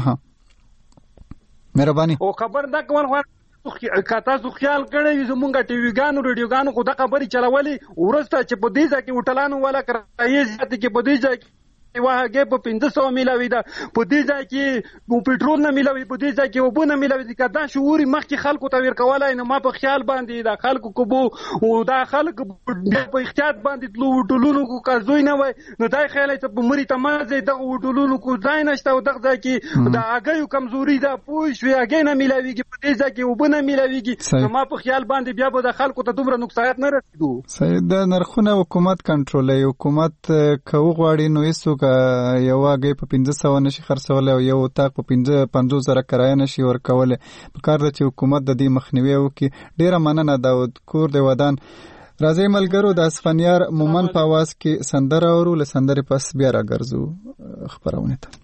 Speaker 1: مهرباني.
Speaker 9: او خبر دا کول غواړم که تاسو خیال کړی زمونږ ټیویګانو ریډیوګانو خو دا خبرې چلولې وروسته چې په دې ځای کې هوټلانو والا کرایې زیاتې کې په دې ځای کې واهګې په پنځه سوه میلاوي ده، په دې ځای کې پټرول نه میلاوي، په دې ځای کې اوبه نه میلاوي. که دا شعور مخکې خلکو ته ورکولی، نو ما په خیال باندې دا خلکو کو بو او دا خلک په احتیاط باندې تلو هوټلونو کو که زوی نه وای، نو دا خیال چې په مري ته مازې دغه هوټلونو کو ځای نشته او دغه ځای کې د هګیو کمزوري ده، پوه شوې، هګۍ نه میلاویږي، په دې ځای کې اوبه نه میلاویږي. نو ما په خیال باندې بیا به د خلکو ته دومره نقصانات نه رسېدو.
Speaker 1: صحیح، د نرخونه حکومت کنټرولوي. حکومت که وغواړي نو هېڅوک یو هګۍ په پنځه سوه نشي خرڅولی او یو اتاق په پنځه پنځوس زره کرایه نشي ورکولی. په کار ده چې حکومت د دې مخنیوی وکړي. ډېره مننه داود کور د ودان. راځئ ملګرو، د اسفندیار مومن په اواز کې سندره اورو، له سندرې پس بیا راګرځو خپرونې ته.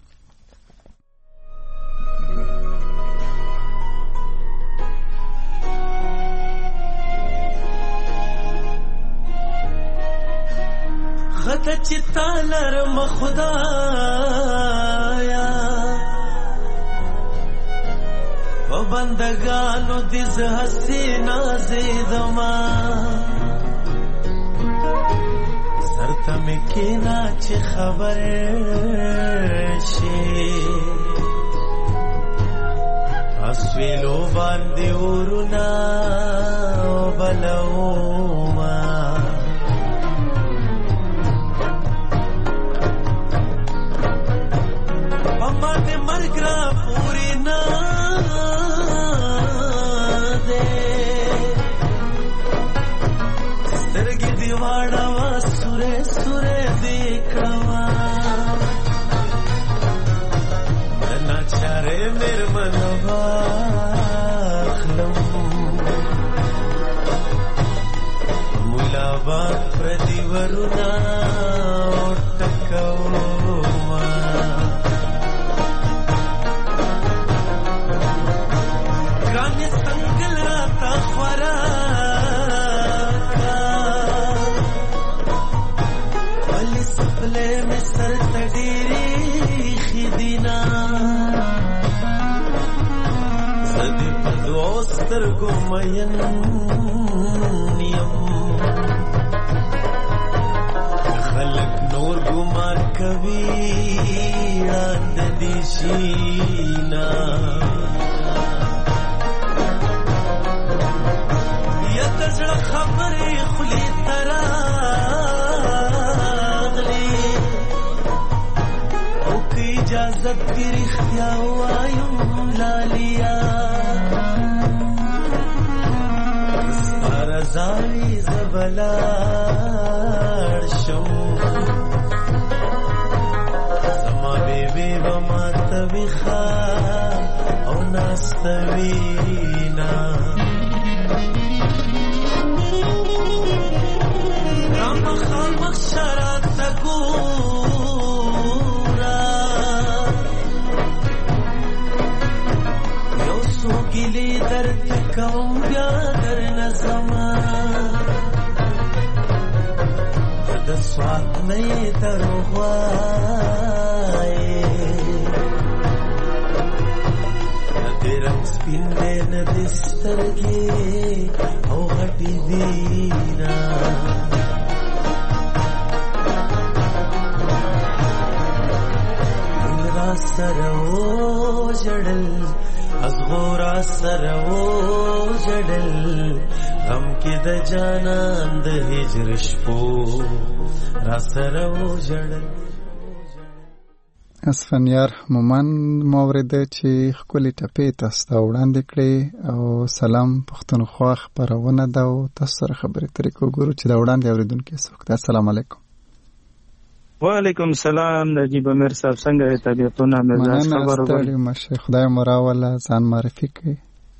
Speaker 10: غته چې تالر مخدایا په بندگانو دې زه حسینا زیدما سرته مې کینا چې خبر شي تاسو بیلو باندې ورنا بلوما پما دې مرګ را پوری نه دې سترګې دی واړه وا سورې سورې دیکھوا دنا چاره مېر منوا خلم مولا با پردی ورنا ټکوما ګران څنګه لا تا خورا سپلے میں سر تڈیری خدینا صدی پدوستر گمین نیم خلق نور گمان کبھی راند دیشینا یا تجڑ خبری خلی ترا اجازت کی رختیا وایو لالیا سپارزاوی زبلار شم زما بیبی بما تبخا او ناستوینا رام خامخ شرات تکو گلی درد کم بیا در نظما د سوات نه دروغوای تیرم سپین دې نه دسترګي او غټي دینا را سره و جړل ازغورا سرو جړل غم کې د جانان د هجر شپو را سرو جړل
Speaker 1: اسفنیار مومن مورد چې خپل ټپې تاسو ته وړاندې کړې او سلام پښتونخوا خبرونه ده او تاسو سره خبرې ترې کوو چې دا وړاندې اوریدونکو څوک ده. السلام علیکم.
Speaker 11: وعلیکم السلام نجیب امیر صاحب څنګه طبیعتونه مزاج خبرو
Speaker 1: ستړي مشه خدای مراوله ځان معرفي کړي.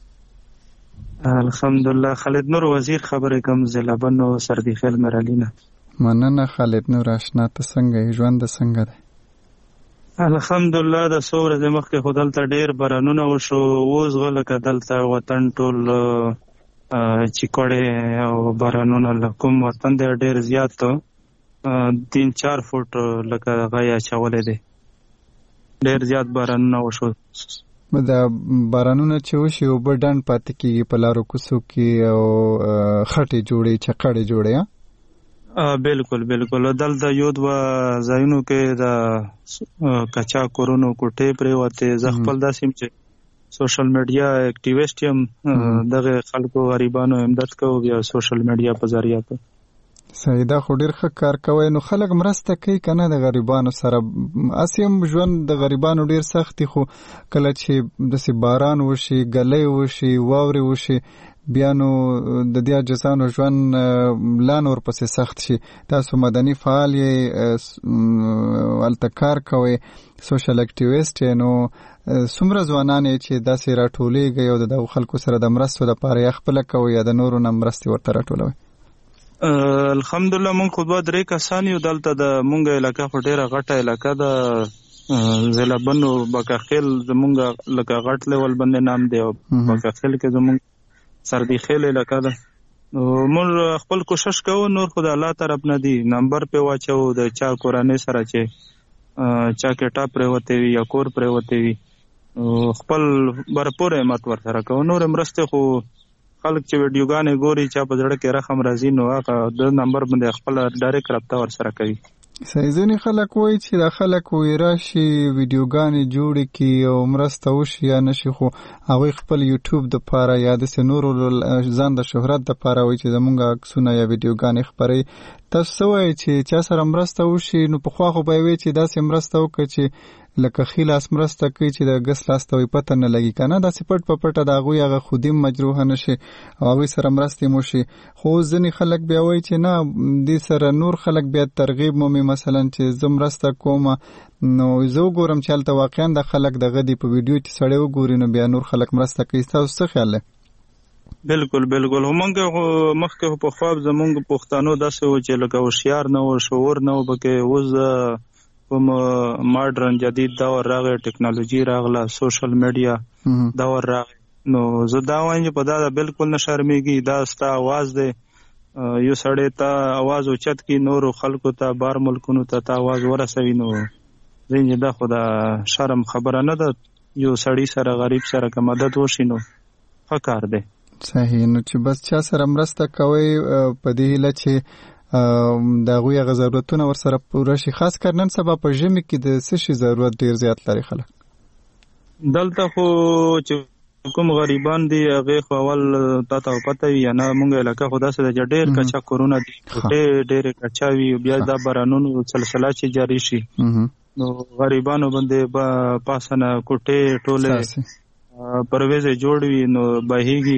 Speaker 11: الحمدلله خالد نور وزیر خبرې کوم زلبن او سردی خیل مرالینا.
Speaker 1: مننه خالد نور آشنا ته څنګه ژوند څنګه ده؟
Speaker 11: الحمدلله د څو ورځې مخکې خو دلته ډېر بارانونه وشو اوس غلکه دلته وطن ټول چیکوړې او بارانونه له کوم وطن دی ډېر زیات تین چار فوټ لکه غیا چولې دی ډېر زیات بارانونه وشو.
Speaker 1: دا بارانونه چې وشي او بډن پاتې کېږي په لارو کوڅو کې او خټې جوړې چقړې جوړې.
Speaker 11: بالکل بالکل دلته یو دوه ځایونو کې د کچا کورونو کوټې پرېوتې. زه خپل داسې یم چې سوشل میډیا اکټیویسټ یم دغه خلکو غریبانو امداد کوو بیا سوشل میډیا په ذریعه ته.
Speaker 1: صحیح ده خو ډېر ښه کار کوئ. نو خلک مرسته کوي که نه د غریبانو سره؟ هسې هم ژوند د غریبانو ډېر سخت دی خو کله چې داسې باران وشي ګلی وشي واورې وشي بیا نو د دې عاجزانو ژوند لا نور پسې سخت شي. تاسو مدني فعال یې هلته کار کوئ سوشل اکټیویسټ یې نو څومره ځوانان یې چې داسې راټولېږئ او د دغو خلکو سره د مرستو لپاره یا خپله کوئ یا د نورو نه مرستې ورته راټولوئ؟
Speaker 11: الحمدلله مونږ خو دوه درې کسان یو دلته د مونږ علاقه خو ډېره غټه علاقه ده زلبن او بکاخیل زمونږ لکه غټ لیول باندې نام دی او بکاخیل کې زمونږ سردی خیل علاقه ده. مونږ خپل کوشش کوو نور خو د الله طرف نه دی نمبر په واچو د چا کورانه سره چې چا کې ټاپ پرېوتې وي یا کور پرېوتې وي خپل برپور همت ورسره کوو. نور مرسته خو خلک چې ویډیوګانې ګوري چا په زړه کې رحم راځي نو هغه د نمبر باندې خپل ډایرکټ رابطه ورسره کوي.
Speaker 1: صحیح. ځینې خلک وایي چې دا خلک وایي راشي ویډیوګانې جوړې کړي او مرسته وشي یا نشي، خو هغوی خپل یوټیوب دپاره یا داسې نورو ځان د شهرت دپاره وایي چې زمونږ عکسونه یا ویډیوګانې خپروي. تاسو څه وایئ چې چا سره مرسته وشي؟ نو پخوا خو به یې وایي چې داسې مرسته وکړه چې لکه ښي لاس مرسته کوي چې د ګس لاس ته وایي پته نه لګي که نه، داسې پټ په پټه د هغوی هغه خودي مجروحه نه شي او هغوی سره مرستې مو شي. خو ځینې خلک بیا وایي چې نه، دې سره نور خلک بیا ترغیب مومي، مثلا چې زه مرسته کوم نو زه وګورم چې هلته واقعا د خلک دغه دي په ویډیو چې سړی وګوري نو بیا نور خلک مرسته کوي. ستاسو څه خیال دی؟
Speaker 11: بالکل بالکل. همونږ مخکې په خواب زمونږ پښتانو داسې و چې لکه هوښیار نه و، شعور نه و پکې. اوس کوم ماډرن جدید دور راغی، ټکنالوژي راغله، سوشل میډیا دور راغی، نو زه دا وایم چې په دا بالکل نه شرمېږي. دا ستا आवाज دی، یو سړی ته आवाज اوچت کی نورو خلکو ته، بار ملکونو ته ته आवाज ورسوي، نو زین دا خو دا شرم خبره نه ده. یو سړی سره غریب سره که مدد وشي نو ښه کار دی.
Speaker 1: صحیح. نو چې بس چا سره مرسته کوئ په دې هیله چې د هغوی هغه ضرورتونه ورسره پوره شي. خاص کر نن سبا په ژمي کې د څه شي ضرورت ډېر زیات لري خلک؟
Speaker 11: دلته خو چې کوم غریبان دي هغې خو اول تا ته پته وي یا نه، مونږ علاقه خو داسې ده چې ډېر کچا کورونه دي، ډېر ډېرې کچا وي، بیا دا بارانونو سلسله چې جاري شي نو غریبانو باندې به پاسه نه کوټې ټولې پرویزې جوړ وي نو بهیږي،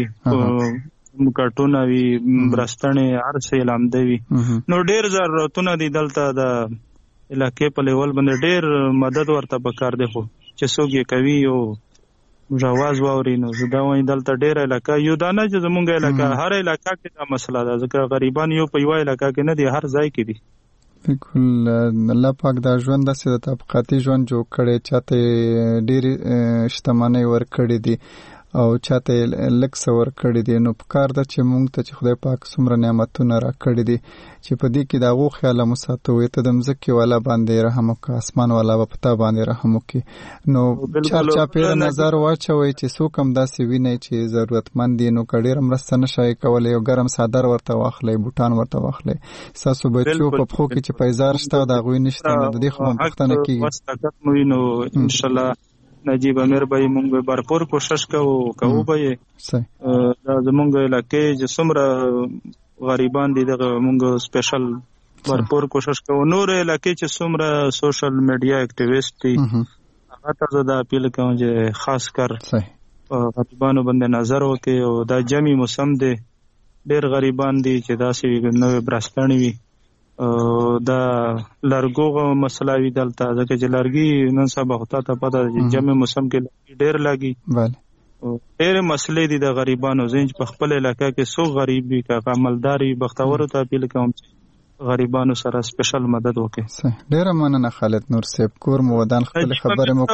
Speaker 11: کټونه وي، برستنې، هر څه لامده وي. نو ډېر ضرورتونه دي دلته د علاقې په لیول باندې، ډېر مدد ورته پکار دی. خو چې څوک یې کوي او موږ आवाज واوري نو زه دا وایم دلته ډېره علاقه یو دا نه چې زمونږ علاقه، هر علاقه کې دا مسله ده، ځکه غریبان یو په یوه علاقه کې نه دي، هر ځای کې دي.
Speaker 1: بالکل. الله پاک دا ژوند داسې د طبقاتي ژوند جوړ کړی، چاته ډېرې شتمنۍ ورکړې دي او چاته لږ څه ورکړي دي. نو پکار ده چې موږ ته چې خدای پاک څومره نعمتونه راکړي دي چې په دې کې د هغو خیال مو ساتو، ته د مځکې والا باندې رحم وکړه، اسمان والا به په تا باندې رحم وکړي. نو چار چاپېره نظر واچوئ چې څوک هم داسې وینئ چې ضرورتمند دي، نو که ډېره مرسته نه شئ کولی یو ګرم څادر ورته واخلئ، بوټان ورته واخلئ. ستاسو بچو په پښو کې چې پیزار شته د هغوی نشته، نو د دې خو هم پوښتنه کېږي.
Speaker 11: نو انشاءالله نجیب امیر به موږ برپور کوشش کوو کوو به دا زمونږ علاقې چې څومره غریبان دي دغه موږ سپیشل برپور کوشش کوو. نور علاقې چې څومره سوشل میډیا اکټیویسټ دي هغه ته زه دا اپیل کوم چې خاص کر غریبانو باندې نظر وکړي. او دا جمعي موسم دی، ډېر غریبان دي چې داسې نوې برستنې وي، دا لرګو مسله وي دلته، ځکه چې لرګي نن سبا خو ته پته ده چې جمع موسم کې ډېر لګي. ډېرې مسلې دي د غریبانو. زه چې په خپل علاقه کې څوک غریب وي که عملدار وي بختورو ته اپیل کوم چې غریبانو سره سپیشل مدد وکړي.
Speaker 1: ډېره مننه خالد نور صاحب، کور مو ودان، خپلې خبرې مو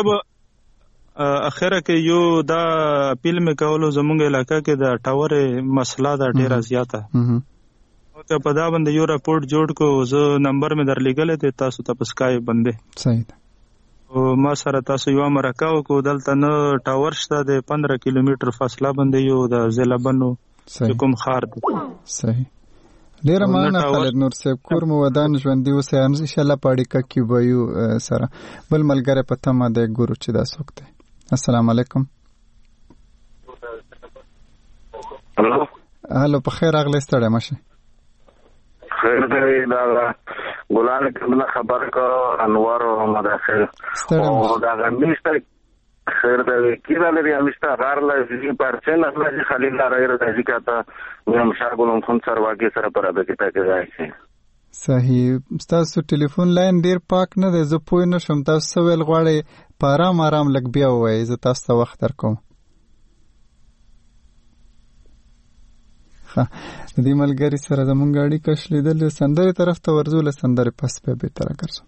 Speaker 11: اخره کې یو دا اپیل مې کولو زمونږ علاقه کې د ټاورې مسله ده ډېره زیاته، که په دا باندې یو راپورټ جوړ کو، زه نمبر مې درلیږلی دی تاسو ته په سکایپ باندې.
Speaker 1: صحیح ده.
Speaker 11: او ما سره تاسو یوه مرکه وکړو، دلته نه ټاور شته، د پندره کیلومتر فاصله باندې یو د زیلبنو کوم ښار دی.
Speaker 1: صحیح. ډېره مننه خالد نور صاحب، کور مو ودان، ژوندي اوسئ. انشاءالله په اړیکه کې به یو سره. بل ملګری په تمه دی، ګورو چې دا څوک دی. السلام علیکم. هلو، په خیر راغلی، ستړی مه شئ.
Speaker 12: خیر دی، دا ګلان کله خبر کو انوار محمد اخر او دا غمیشته خیر دی کیدا لري همیشته غار لږی پرچن اصله خلیل رایر د ځکاته یم شاګولم خون سره واګي سره پر به کته کې راځي.
Speaker 1: صحیح. تاسو ټلیفون لاین ډیر پاک نه دی، زه پوه نه شم تاسو ویل غواړئ په آرام آرام لږ بیا ووایئ، زه تاسو ته وخت درکوم. ښه، د دې ملګري سره زمونږ اړیکه شلیدل، سندرې طرف ته ورځو، له سندرې پس بیا بېرته راګرځو.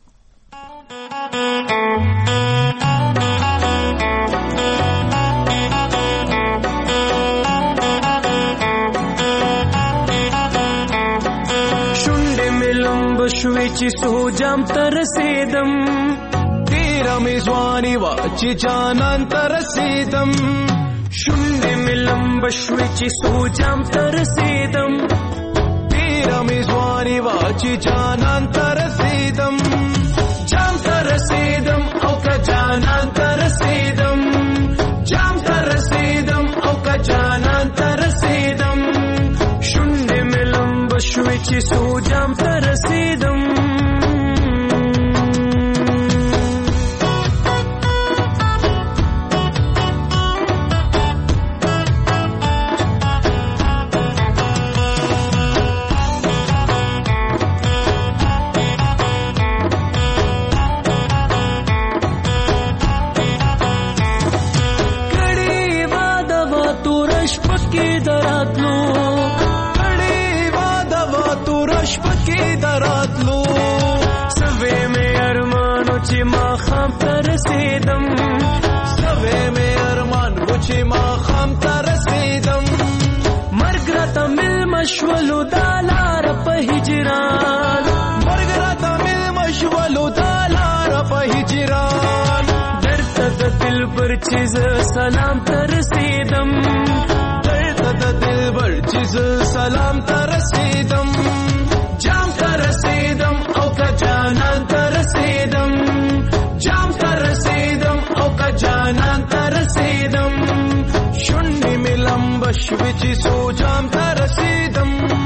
Speaker 10: شونډې مې لمبه شوې چې سوجام ته رسېدم، تېره مې ځواني وه چې جانان ته رسېدم. شونډې مې لمبه شوې چې سوجام ته رسېدم، ډېره مې ځواني وه چې جانان ته رسېدم جام ته رسېدم او که جانان ته رسېدم جام ته رسېدم او که جانان ته رسېدم شونډې مې لمبه شوې چې څو جام ته رسېدم چې ما خام ته رسېدم سوې مې ارمان و چې ما خام ته رسېدم مرګ راته مېلمه شولو دا لاره په هجران مرګ راته مېلمه شولو دا لاره په هجران درته د دلبر چې زه سلام ته رسېدم درته د دلبر چې زه سلام ته رسېدم جام ته رسېدم او که جانان ته رسېدم جام ته رسېدم او که جانان ته رسېدم شونډې مې لمبه شوې چې څو جام ته رسېدم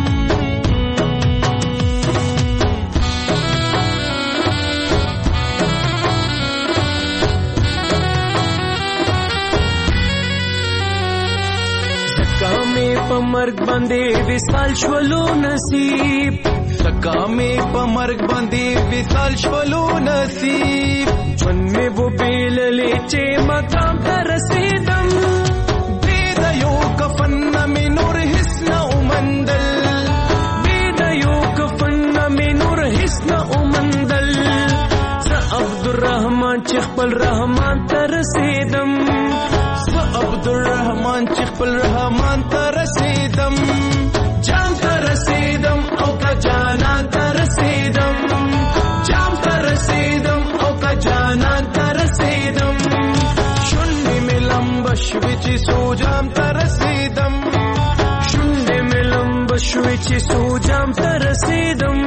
Speaker 10: زکه مې په مرګ باندې وصال شولو نصیب زکه مې په مرګ باندې وصال شولو نصیب ژوند مې وبېللې چې مقام ته رسېدم بې د یو کفن نه مې نور هېڅ نه ومندل بې د یو کفن نه مې نور هېڅ نه ومندل زه عبدالرحمن چې خپل رحمان ته رسېدم زه عبدالرحمن چې خپل رحمان ته رسېدم جام ته رسېدم او که جانان ته رسېدم جام ته رسېدم او که جانان ته رسېدم شونډې مې لمبه شوې چې څو جام ته رسېدم شونډې مې لمبه شوې چې څو جام ته رسېدم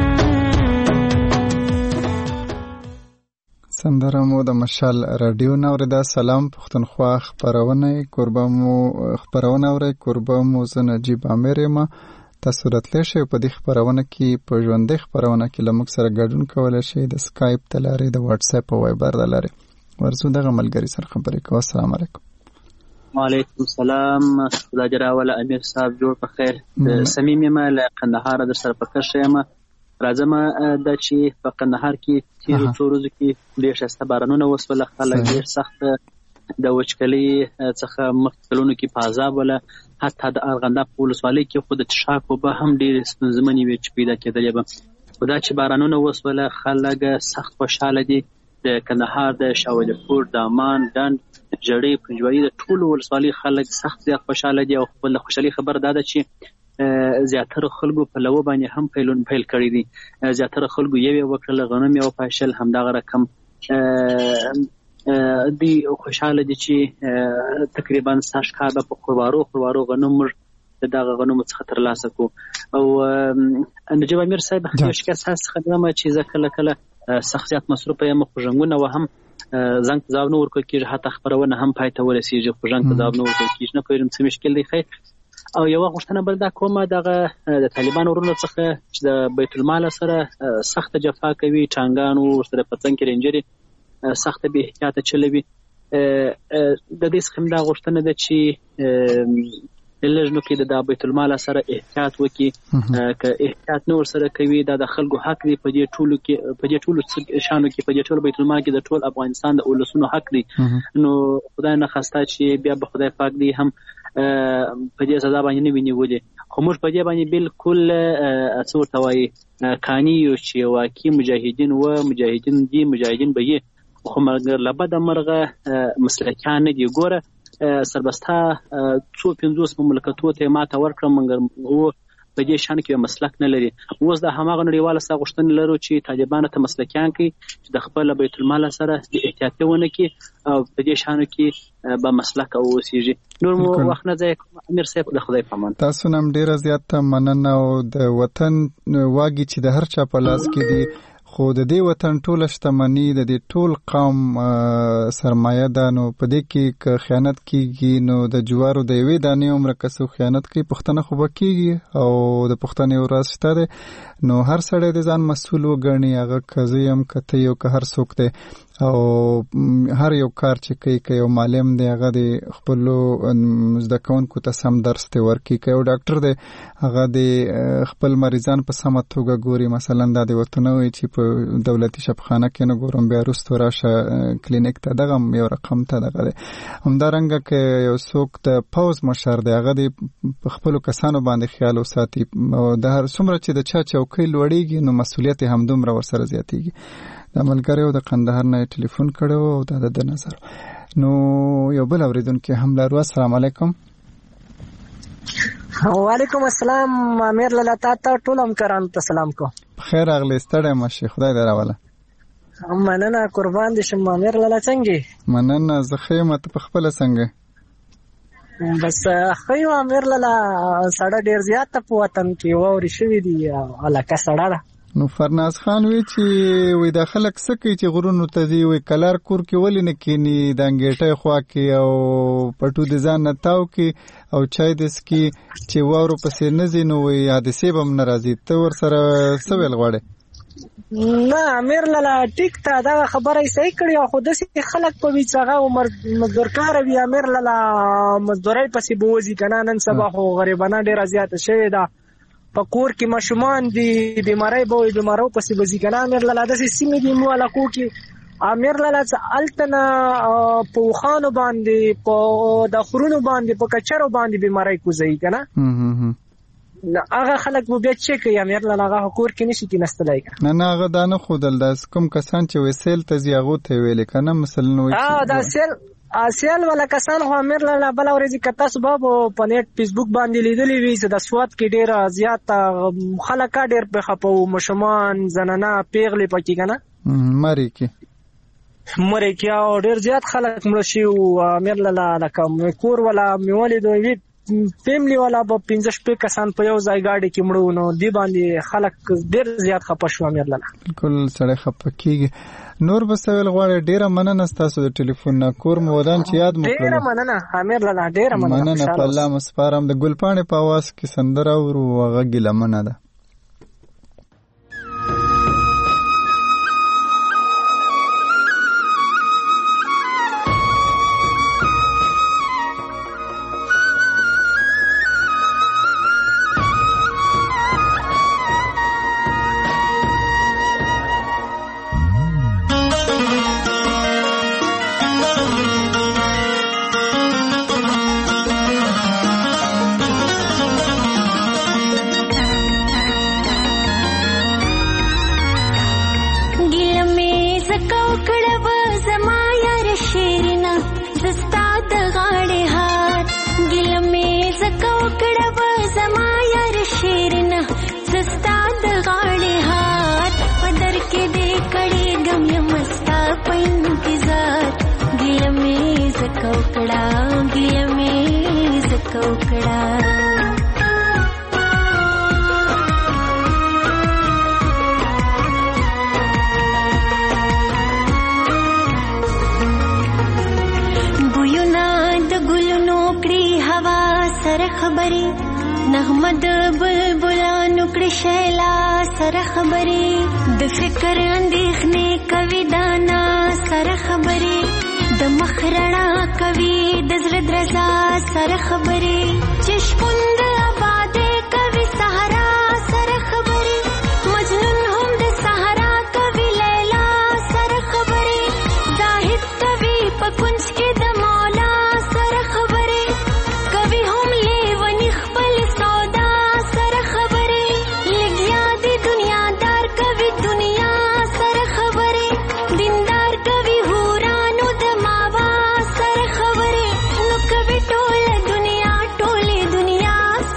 Speaker 1: سندره مو د مشال رادیو نوریده. سلام پښتونخوا خپرونه کوربه مو خپرونه اورئ کوربه مو زه نجیب عامر یم. تاسو راتلی شئ په دې خپرونه کې په ژوندۍ خپرونه کې له موږ سره ګډون کولی شئ د سکایپ د لارې د واټس اپ او وایبر د لارې. ورځو دغه ملګري سره خبرې کوو. السلام علیکم.
Speaker 13: وعلیکم السلام. خدا جراوله امیر صاحب جوړ په خیر. صمیم یم له قندهار در سره په کښ یم. راځم دا چې په قندهار کې تیرو څو ورځو کې ډېر ښایسته بارانونه وسول. خلک ډېر سخت د وچکلۍ څخه مخکې کلونو کې په عذاب وله. حتی د ارغنداب په ولسوالۍ کې خو د څښاک اوبه هم ډېرې ستونزمنې وې چې پیدا کېدلې به. خو دا چې بارانونه وسوله خلک سخت خوشحاله دي. د کندهار د شاولیکوټ دامان ډنډ جړۍ پنجوایي د ټولو ولسوالۍ خلک سخت زیات خوشحاله دي. او خپل خوشحالي خبر دا ده چې زیاتره خلکو په لو باندې هم پیلون پیل کړی دي. زیاتره خلکو یوې وکړل غنم یو پاشل همدغه رقم دی خوشحاله دي چې تقریبا ساش کار په خوروارو خوروارو غنم دغه غنم څخه ترلاسه کو. او نجیب امیر صاحب یو شکایت اساس خدمه چې زه کله کله سخت زیات مصروف یم. خو ژوندونه و هم زنګ ځواب نه ورکول کېږي. حتی خبرونه هم پای ته ورسېږي خو ژوند ته ځواب نه ورکول کېږي. نه پوهېږم څه مشکل دی. خیر او یو غوښتنه بل دا کومه دغه د طالبان ورونو څخه چې د بیت المال سره سخت جفا کوي ټانګانو سره پڅنګ کې رنجري سخت به احتیاط چلوي. د دې څخه دا غوښتنه ده چې لږنو کې د بیت المال سره احتیاط وکړي. که احتیاط نور سره کوي دا د خلکو حق دی. په دې ټولو کې په دې ټولو شانو کې په دې ټولو بیت المال کې د ټول افغانستان د اولسونو حق دی. نو خدای نه خواسته چې بیا به خدای پاک دی هم په دې سزا باندې نه ویني. خو موږ په دې باندې بالکل څه ورته وایي کانی یو چې واقعي مجاهدین و مجاهدین دي مجاهدین به یې خو مګر له بده مرغه مسلکیان نه دي. ګوره سربستا څو پنځوس مملکتو ته ماته ورکړه مګر هو په دې شان کې مسلک نه لري. اوس د هماغه نړیواله سا غوښتنه لرو چې طالبان ته مسلکیان کړي چې د خپل بیت المال سره د احتیاطونه کې او په دې شان کې به مسلک او اوسېږي. نور مو وخت نه ځای کوم. امیر صاحب د خدای په امان.
Speaker 1: تاسو نم ډیره زیاته مننه او د وطن واګي چې د هر چا په لاس کې دی، خو د دې وطن ټول شتمنۍ د دې ټول قوم سرمایه ده، نو په دې کې که خیانت کیږي نو د جوارو د یوې دانې عمر کسو خیانت کوي، پښتنه خو به کیږي او د پښتنې ورځ شته ده، نو هر سړی د ځان مسؤل وګڼي، هغه که زه یم که ته یو که هر څوک دی، او هر یو کار چې کوي که یو معلم دی هغه د خپلو زده کوونکو ته سم درس دی ورکړي، که یو ډاکټر دی هغه د خپل مریضان په سمه توګه ګوري. مثلا دا د وطنه وي چې په دولتي شفاخانه کې نه ګورم بیا وروسته راشه کلینیک ته، دغه یو رقم ته دغه دی. همدارنګه که یو څوک د پوځ مشر دی هغه د خپلو کسانو باندې خیال وساتي، د هر څومره چې د چا چوکۍ لوړېږي نو مسؤلیت یې همدومره ورسره زیاتېږي. د ملګریو د قندهار نه ټلیفون کړو او دا د نظر نو یو بل اوریدونکي هم لرو. السلام علیکم.
Speaker 14: وعلیکم السلام. امیر لالا تا ته ټول همکارانو ته سلام کو.
Speaker 1: خیر اغلی ستړی مشي، خدای دې راوله.
Speaker 14: مننه قربان دې شم. امیر لالا څنګه؟
Speaker 1: مننه زه ښه یم، ته په خپله څنګه؟
Speaker 14: بس ښه یم امیر لالا. سړه ډېر زیاته په وطن کې واورې شوي دي، هلکه سړه ده.
Speaker 1: نو فرناز خان وی چې وی د خلک څه کوي چې غرونو ته ځي، وی کلار کور کې ولې نه کینی د انګېټۍ خوا کې او پټو د ځان نه تاو کې او چای دس کې چې واورو پسې نه ځي، نو وی حادثې به هم نه راځي. ته ورسره څه ویل غواړې؟
Speaker 14: نه امیر لالا ټیک ته دا خبره یې صحیح کړې، خو داسې خلک په وي چې هغه مزدورکاره وي امیر لالا، مزدورۍ پسې به وځي که نه. نن سبا خو غریبانه ډېره زیاته شوې ده، په کور کې ماشومان دي، بیماری به وي بیمارو پسې به ځي که نه امیر لالا. داسې سیمې دي مو علاقو کې امیر لالا چې هلته نه په اوښانو باندې په د خرونو باندې په کچرو باندې بیماری کوزوي که نه، هغه خلک به بیا څه کوي امیر لالا؟ هغه کور کې نشي کېناستلی که
Speaker 1: نه. نه هغه دا نه ښودل، دا کوم کسان چې وایي سیل ته ځي هغو ته یې ویلې که نه مثلا وایي
Speaker 14: دا سیل سیل والا کسان خو امیر لالا بله ورځ که تاسو به په نیټ فیسبوک باندې لیدلی وي چې د سوات کې ډېره زیاته خلک ډېر پې خفه وو، ماشومان، زنانه، پیغلې پکې که نه
Speaker 1: مرې کې
Speaker 14: مرې کې او ډېر زیات خلک مړه شوي وو امیر لالا. لکه کور والا مې ولیدو وي فیملی والا به پنځه شپې کسان په یو ځای ګاډي کې مړه، نو دې باندې خلک ډېر زیات خفه شو امیر لالا.
Speaker 1: بالکل سړی خفه کېږي. نور به څه ویل غواړې؟ ډېره مننه ستاسو د ټلیفون نه، کور مو ودان چې یاد مو کړلو.
Speaker 14: ډېره مننه امیر لالا، ډېره مننه.
Speaker 1: مننه په الله مو سپارم. د ګلپاڼې په اواز کې سندره اورو، هغه ګیلمنه ده.
Speaker 15: نغمد بلبلانو کړي شیلا سره خبرې د فکر اندېښنې کوي دانا سره خبرې د مخ رڼا کوي د زړه درزا سره خبرې چې شپون د آبادې کوي صحرا سره خبرې مجنون هم د صحرا کوي لیلا سره خبرې زاهد کوي په کونج کې د مولا سره خبرې کوي هم لیونی خپل سودا سره خبرې لګیا دی دنیادار کوي دنیا سره خبرې دیندار کوي هورانو د ماوا سره خبرې نو کوي ټول دنیا ټولې دنیا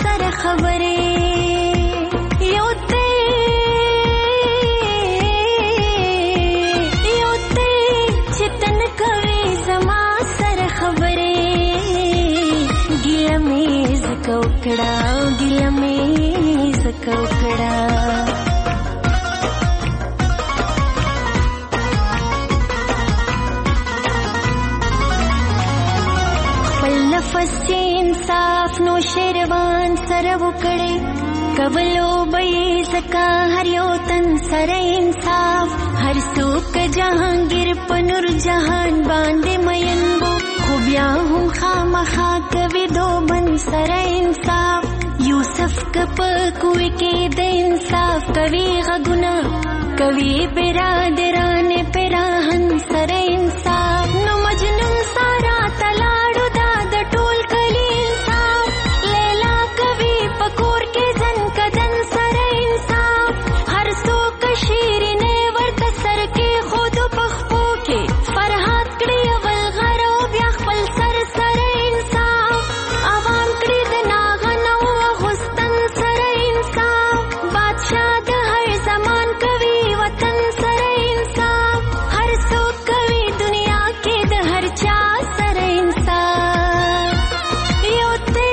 Speaker 15: لفظ انصاف نو شیروان سره وکړي کولو به زکا هر یو تن سره انصاف هر څوک جهانگیر پنور جهان باندې مینو خو بیا هم خامخا کوي دو بن سره انصاف یوسف کپ کوی کې د انصاف کوي غنا کوي برادران پراهن سره انصاف نو مجنون سارا تلاړو دا د ټول کلی انصاف لیلا کوي پکور کې زن کدن سره انصاف هر څوک شیرینه ورته سر کې خود پخپو کې فرحات کړي اول غرو بیا خپل سر سره انصاف عوام کړي د ناغنو غستن سره انصاف بادشاہ د هر زمان کوي وطن سره انصاف هر څوک کوي دنیا کې د هر چا سره انصاف یو ته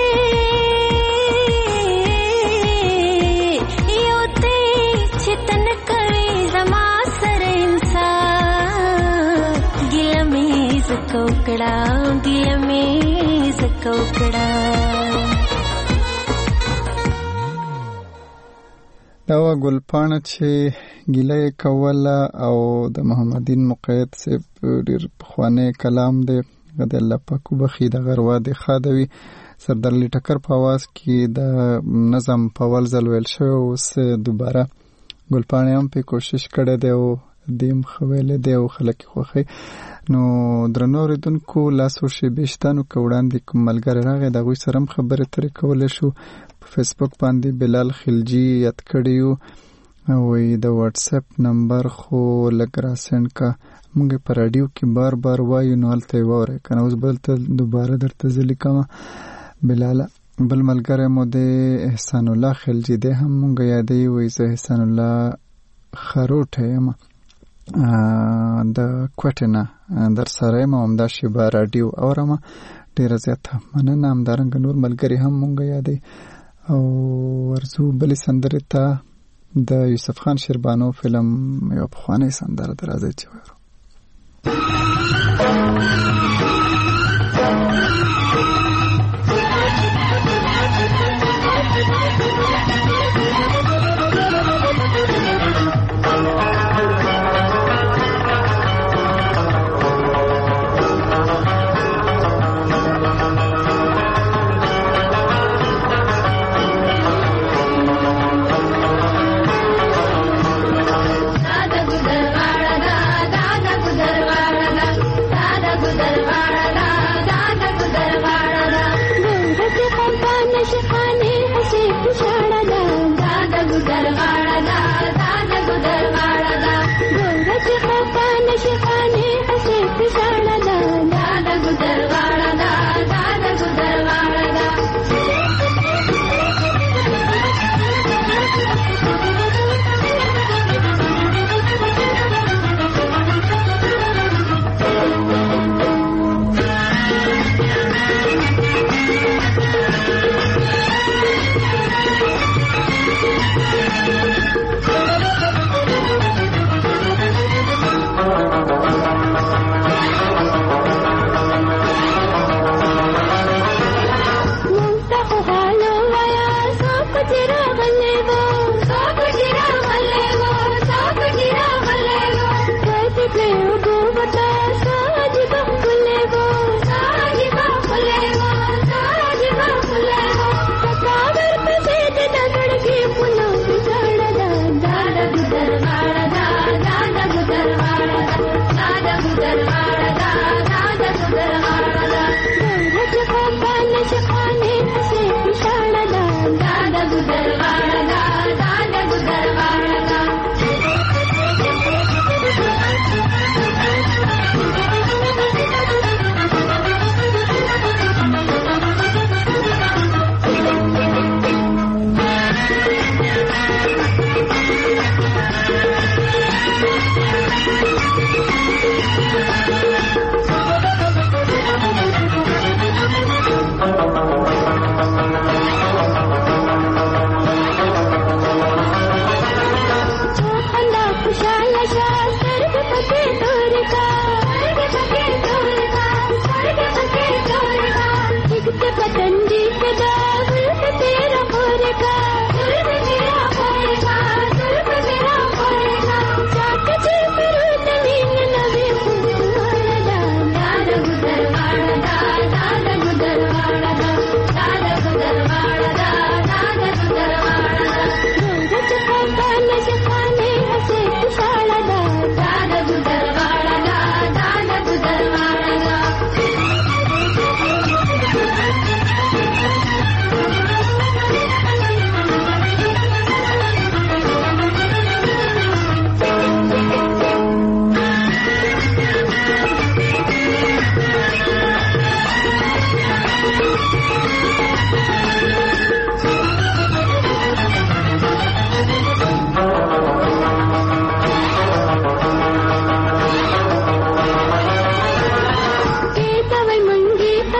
Speaker 15: یو ته چتن کوي زما سره انصاف ګل مې زکوکړه ګل مې زکوکړه
Speaker 1: دا و ګلپاڼه چې ګیله یې کوله او د محمدین مقید صاحب ډېر پخوانی کلام دی د الله پاک وبخي د غروا د خادوي سردار علي ټکر په आवाज کې د نظم په اول ځل ویل شوی اوس دوباره ګلپاڼه هم په کوشش کړې دی او دیم خویل دی او خلک خوخي نو درنو ریدونکو لاسو شی بشتانو کوړان د کوم ملګری راغی د غوي سره خبره ترې کولې شو په فیسبوک باندې بلال خلجی یاد کړیو او د واتس اپ نمبر خو لګرا سند کا موږ په رادیو کې بار بار وایو نو هلته وره کنه اوس بل ته دوباره درته ځلی کما بلال بل ملګری مو د احسان الله خلجی ده هم موږ یادې وې زه احسان الله خروټه یم د کوټنه در سره ما هم د شبا رادیو اورم ډیر زیات مننه هم درنګ نور ملګری هم مونږ یادې او ورزو بل سندره ته د یوسف خان شربانو فلم یو پخوانی سندره درازه چي ورو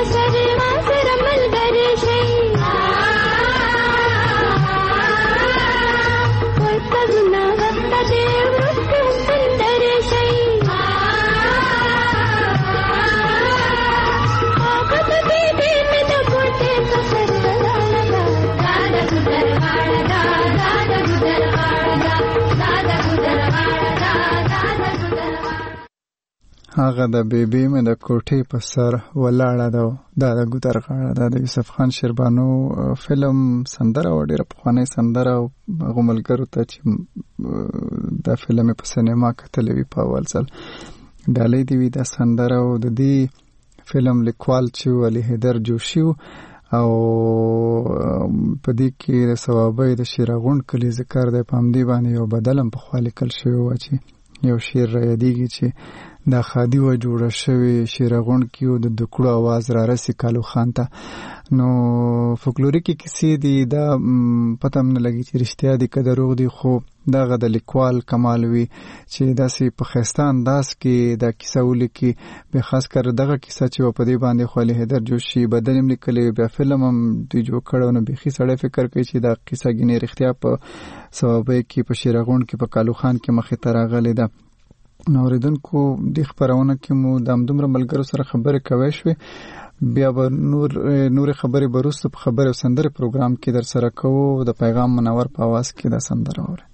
Speaker 15: سره ما سره ملګری شي ورته ګنا وخت دې ورته سندر شي هغه دې دې مې د کوټه سفر ولاړه دا د ګذر غاړه دا د ګذر غاړه دا د ګذر غاړه دا د ګذر
Speaker 1: هغه د بیبي مې د کوټې په سر ولاړه ده دا د ګودر غاړه ده د یوسف خان شیربانو فلم سندره او ډېره پخوانۍ سندره او هغو ملګرو ته چې دا فلم یې په سینما کتلی وي په اول ځل ډالۍ دې وي دا سندره او د دې فلم لیکوال چې و علي حیدر جوشي او په دې کې د ثوابۍ د شیراغونډ کلي ذکر دی په همدې باندې یو بدل هم پخوا لیکل شوی و چې یو شعر را یادېږي چې دا خادي و جوړه شوې شیراغونډ کې و د دکړو आवाज را رسي کالو خان ته نو فولکلوریکي کیسې دي دا پته هم نه لګي چې رښتیا دي که دروغ دي خو دغه د لیکوال کمال وي چې داسې په ښایسته انداز کې دا کیسه ولیکي بیا خاص کر دغه کیسه چې په دې باندې خو علي حیدر جوشي بدل هم لیکلی بیا فلم هم دوی جوړ کړی نو بیخي سړی فکر کوي چې دا کیسه ګینې رښتیا په ثوابۍ کې په شیراغونډ کې په کالو خان کې مخې ته راغلې ده نو اوریدونکو دې خپرونه کې مو د همدومره ملګرو سره خبرې کوی شوې بیا به نور نور خبرې به وروسته په خبرې او سندرې پروګرام کې در سره کوو د پیغام منور په اواز کې دا سندره اورئ